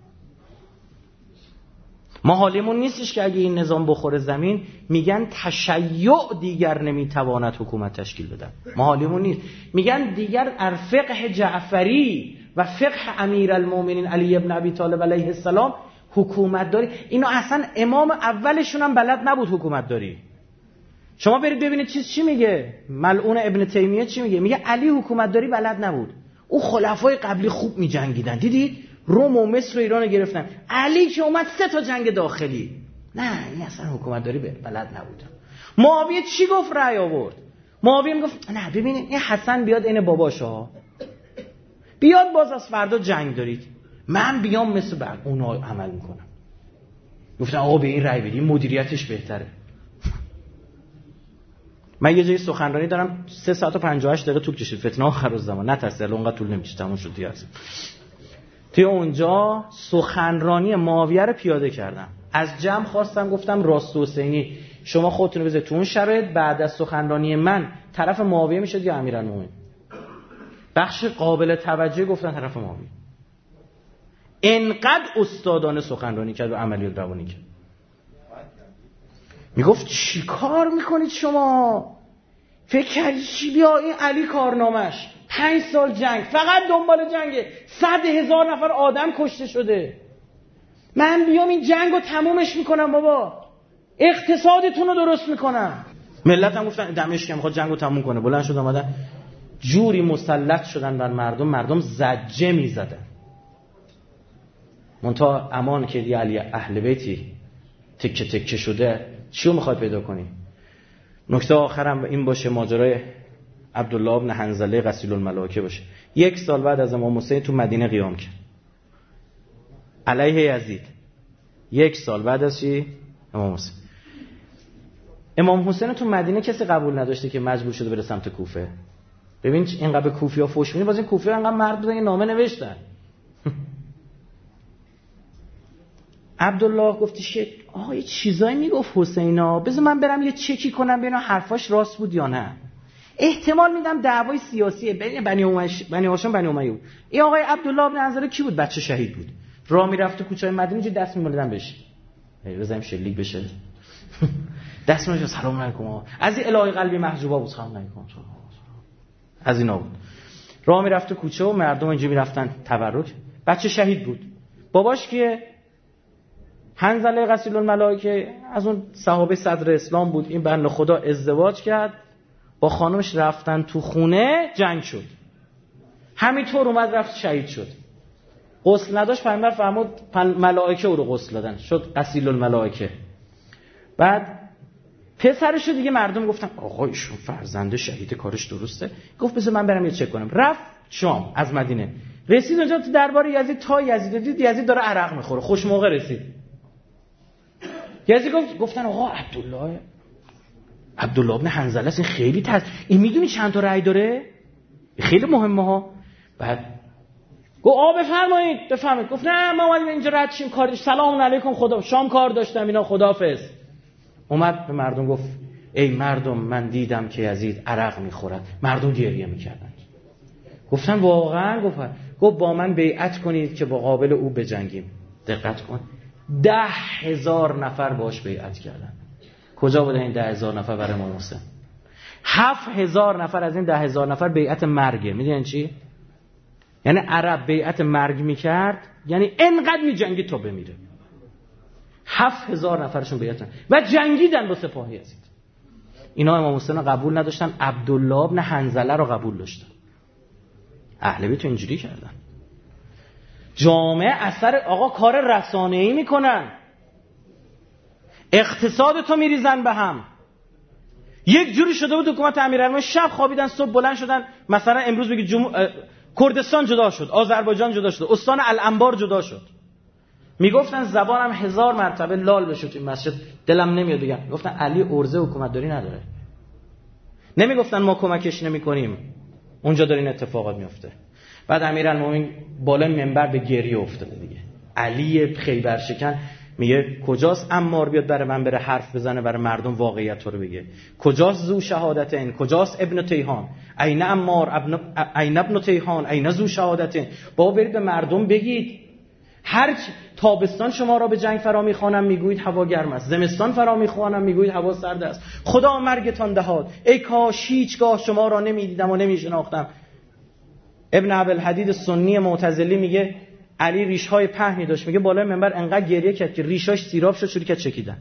ما حالیمون نیستش که اگه این نظام بخوره زمین میگن تشیع دیگر نمیتواند حکومت تشکیل بدن. ما حالیمون نیست، میگن دیگر فقه جعفری و فقه امیرالمومنین علی ابن ابی طالب علیه السلام حکومت داری. اینو اصلا امام اولشون هم بلد نبود حکومت داری. شما برید ببینید چی میگه ملعون ابن تیمیه، چی میگه علی حکومت داری بلد نبود. او خلفای قبلی خوب میجنگیدن، دیدید روم و مصر و ایران گرفتن، علی که اومد 3 جنگ داخلی. نه این اصلا حکومت داری بلد نبود. معاویه چی گفت؟ رأی آورد. معاویه میگفت نه ببینید این حسن بیاد این باباشا بیاد باز از فردا جنگ دارید، من بیام مثل بعد اونها عمل میکنم. گفتن آقا به این رأی بدیم مدیریتش بهتره. من یه جایی سخنرانی دارم 3 ساعت و 58 دقیقه طول کشید، فتنه آخرالزمان، نترسید اونقدر طول نمیشه، تموم شد دیگه. توی اونجا سخنرانی معاویه رو پیاده کردم، از جمع خواستم گفتم راست حسینی شما خودتون رو بذارید تو اون شرایط، بعد از سخنرانی من طرف معاویه میشد یا امیرالمومنین؟ بخش قابل توجه گفتن طرف معاویه. انقدر استادانه سخنرانی کرد و عملیات روانی کرد. میگفت چی کار میکنید شما؟ فکر کردی چی؟ بیا این علی کارنامش 5 سال جنگ، فقط دنبال جنگه، 100,000 نفر آدم کشته شده، من بیام این جنگو تمومش میکنم بابا، اقتصادتون رو درست میکنم. ملت هم گفتن دمشق میخواد جنگو تموم کنه، بلند شد اومدن جوری مسلط شدن بر مردم زجه میزدن. منتها امان که دی علی اهل بیتی تکه تکه شده، چیو میخواد پیدا کنی؟ نکته آخرم این باشه، ماجرای عبدالله ابن حنظله غسیل الملائکه باشه. 1 سال بعد از امام حسین تو مدینه قیام کرد علیه یزید. 1 سال بعد از چی؟ امام حسین. امام حسین تو مدینه کسی قبول نداشته که مجبور شده بره سمت کوفه. ببین اینقدر به کوفی‌ها فوش می‌دی، باز این کوفی‌ها انقدر مرد بودن نامه نوشتن. عبدالله گفتش که آقا یه چیزایی میگفت حسینا، بذار من برم یه چکی کنم ببینم حرفاش راست بود یا نه. احتمال میدم دعوای سیاسیه بین بنی هاشم بنی امیه بود. این آقای عبدالله ابن حنظله کی بود؟ بچه شهید بود. راه میرفت تو کوچه‌های مدینه جو دست می‌مالیدن بهش. بزنیم شلیک بشه. دست می‌مالیدن سلام علیکم. از این الهی قلبی محجوبا بود، سلام علیکم. از اینا بود. راه میرفت تو کوچه و مردم اینجا میرفتن تبرک. بچه شهید بود. باباش که حنظله غسیل الملائکه از اون صحابه صدر اسلام بود. این بنده خدا ازدواج کرد با خانمش، رفتن تو خونه، جنگ شد، همینطور اومد رفت شهید شد. غسل نداشت، پیامبر فرمود ملائکه او رو غسل دادن، شد غسیل الملائکه. بعد پسرشو دیگه مردم گفتن آقا ایشون فرزند شهید، کارش درسته. گفت بذار من برم یه چک کنم. رفت شام از مدینه، رسید اونجا تو دربار یزید. تا یزید دید یزید داره عرق میخوره، خوش موقع رسید. یزید گفتن آقا عبدالله ابن حنظله این خیلی این میدونی چند تا رأی داره؟ خیلی مهمه ها. بعد گفت بفرمایید بفرمایید. گفت نه ما اومدیم اینجا رد شیم، کار سلام علیکم، خدا شام کار داشتم اینا، خداحافظ. اومد به مردم گفت ای مردم من دیدم که یزید عرق میخورد. مردم گریه میکردن. گفتن واقعا؟ گفت با من بیعت کنید که با قابل او بجنگیم. دقت کن 10,000 نفر باش بیعت کردن. کجا بودن این 10,000 نفر برای امام حسین؟ 7,000 نفر از این 10,000 نفر بیعت مرگه. میدونین چی؟ یعنی عرب بیعت مرگ میکرد، یعنی انقدر میجنگی تا بمیره. 7000 نفرشون بیعت و جنگیدن با سپاه یزید. اینا امام حسین رو قبول نداشتن، عبدالله ابن حنظله رو قبول داشتن. اهل بیت اینجوری کردن. جامعه اثر آقا کار رسانه‌ای میکنن، اقتصادتو میریزن به هم. یک جوری شده بود حکومت امیرالمومنین شب خوابیدن صبح بلند شدن، مثلا امروز میگه کردستان جدا شد، آذربایجان جدا شد، استان الانبار جدا شد. میگفتن زبانم 1000 مرتبه لال بشه تو این مسجد، دلم نمیاد بگم. گفتن علی ارزه حکومت داری نداره. نمیگفتن ما کمکش نمیکنیم، اونجا داره این اتفاقات میفته. بعد امیرالمومنین بالای منبر به گریه افتاده دیگه. علی خیبر شکن میگه کجاست عمار بیاد برای من بره حرف بزنه، برای مردم واقعیت رو بگه. کجاست ذو شهادتین، کجاست ابن تیهان، این عمار این ابن تیهان، این ذو شهادتین. بابا برید به مردم بگید. هر تابستان شما را به جنگ فرا میخوانم میگویید هوا گرم است، زمستان فرا میخوانم میگویید هوا سرد است. خدا مرگتان دهاد، ای کاش هیچگاه شما را نمیدیدم و نمیشناختم. ابن عبدالحدید سنی معتزلی میگه علی ریش‌های پهنی داشت، میگه بالای منبر انقدر گریه کرد که ریشاش سیراب شد، شروع کرد چکیدن.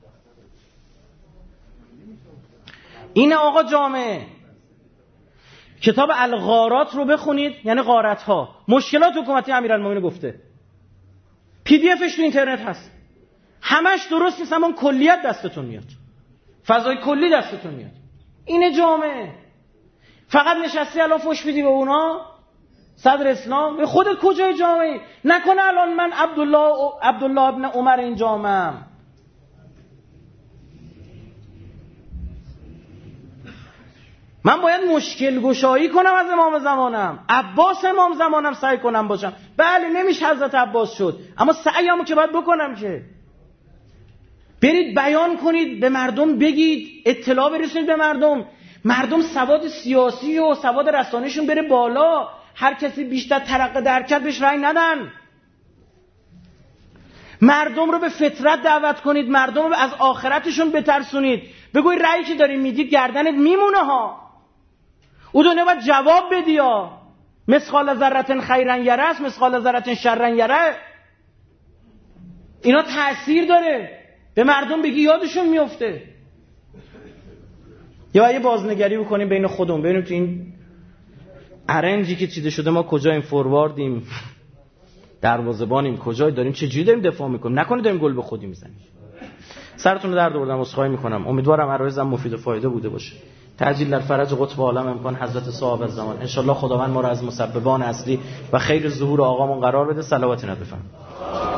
این آقا جامعه کتاب الغارات رو بخونید، یعنی غارت‌ها، مشکلات حکومتی امیرالمومنین گفته. پی دی افش تو اینترنت هست. همش درست نیست اما کلیت دستتون میاد. فضای کلی دستتون میاد. این جامعه فقط نشستی الان فوش میدی به اونا؟ صدر اسلام به خودت کجای جامعه؟ نکنه الان من عبدالله ابن عمر این جامعه‌ام. من باید مشکل گشایی کنم از امام زمانم، عباس امام زمانم سعی کنم باشم. بله نمیشه حضرت عباس شد، اما سعیمو که باید بکنم. که برید بیان کنید، به مردم بگید، اطلاع برسونید به مردم. مردم سواد سیاسی و سواد رسانه‌شون بره بالا. هر کسی بیشتر ترقه درکت بهش رأی ندن. مردم رو به فطرت دعوت کنید، مردم رو از آخرتشون بترسونید. بگوی رأیی که داری میدی گردنت میمونه ها. او دنیا باید جواب بدی ها. مثقال ذره خیرا یره است، مثقال ذره شرا یره. اینا تأثیر داره. به مردم بگی یادشون میفته. یا یه بازنگری بکنیم بین خودمون، ببینیم تو این ارنجی که چیده شده ما کجاییم، فورواردیم، دروازه‌بانیم، کجای داریم، چه جوری داریم دفاع میکنیم. نکنه داریم گل به خودی میزنیم. سرتون رو درد آوردم، عذرخواهی میکنم. امیدوارم عرایزم مفید و فایده بوده باشه. تعجیل در فرج قطب عالم امکان حضرت صاحب الزمان. ان شاء الله خداوند ما را از مسببان اصلی و خیر ظهور آقامون قرار بده. صلوات نبی بفرمایید.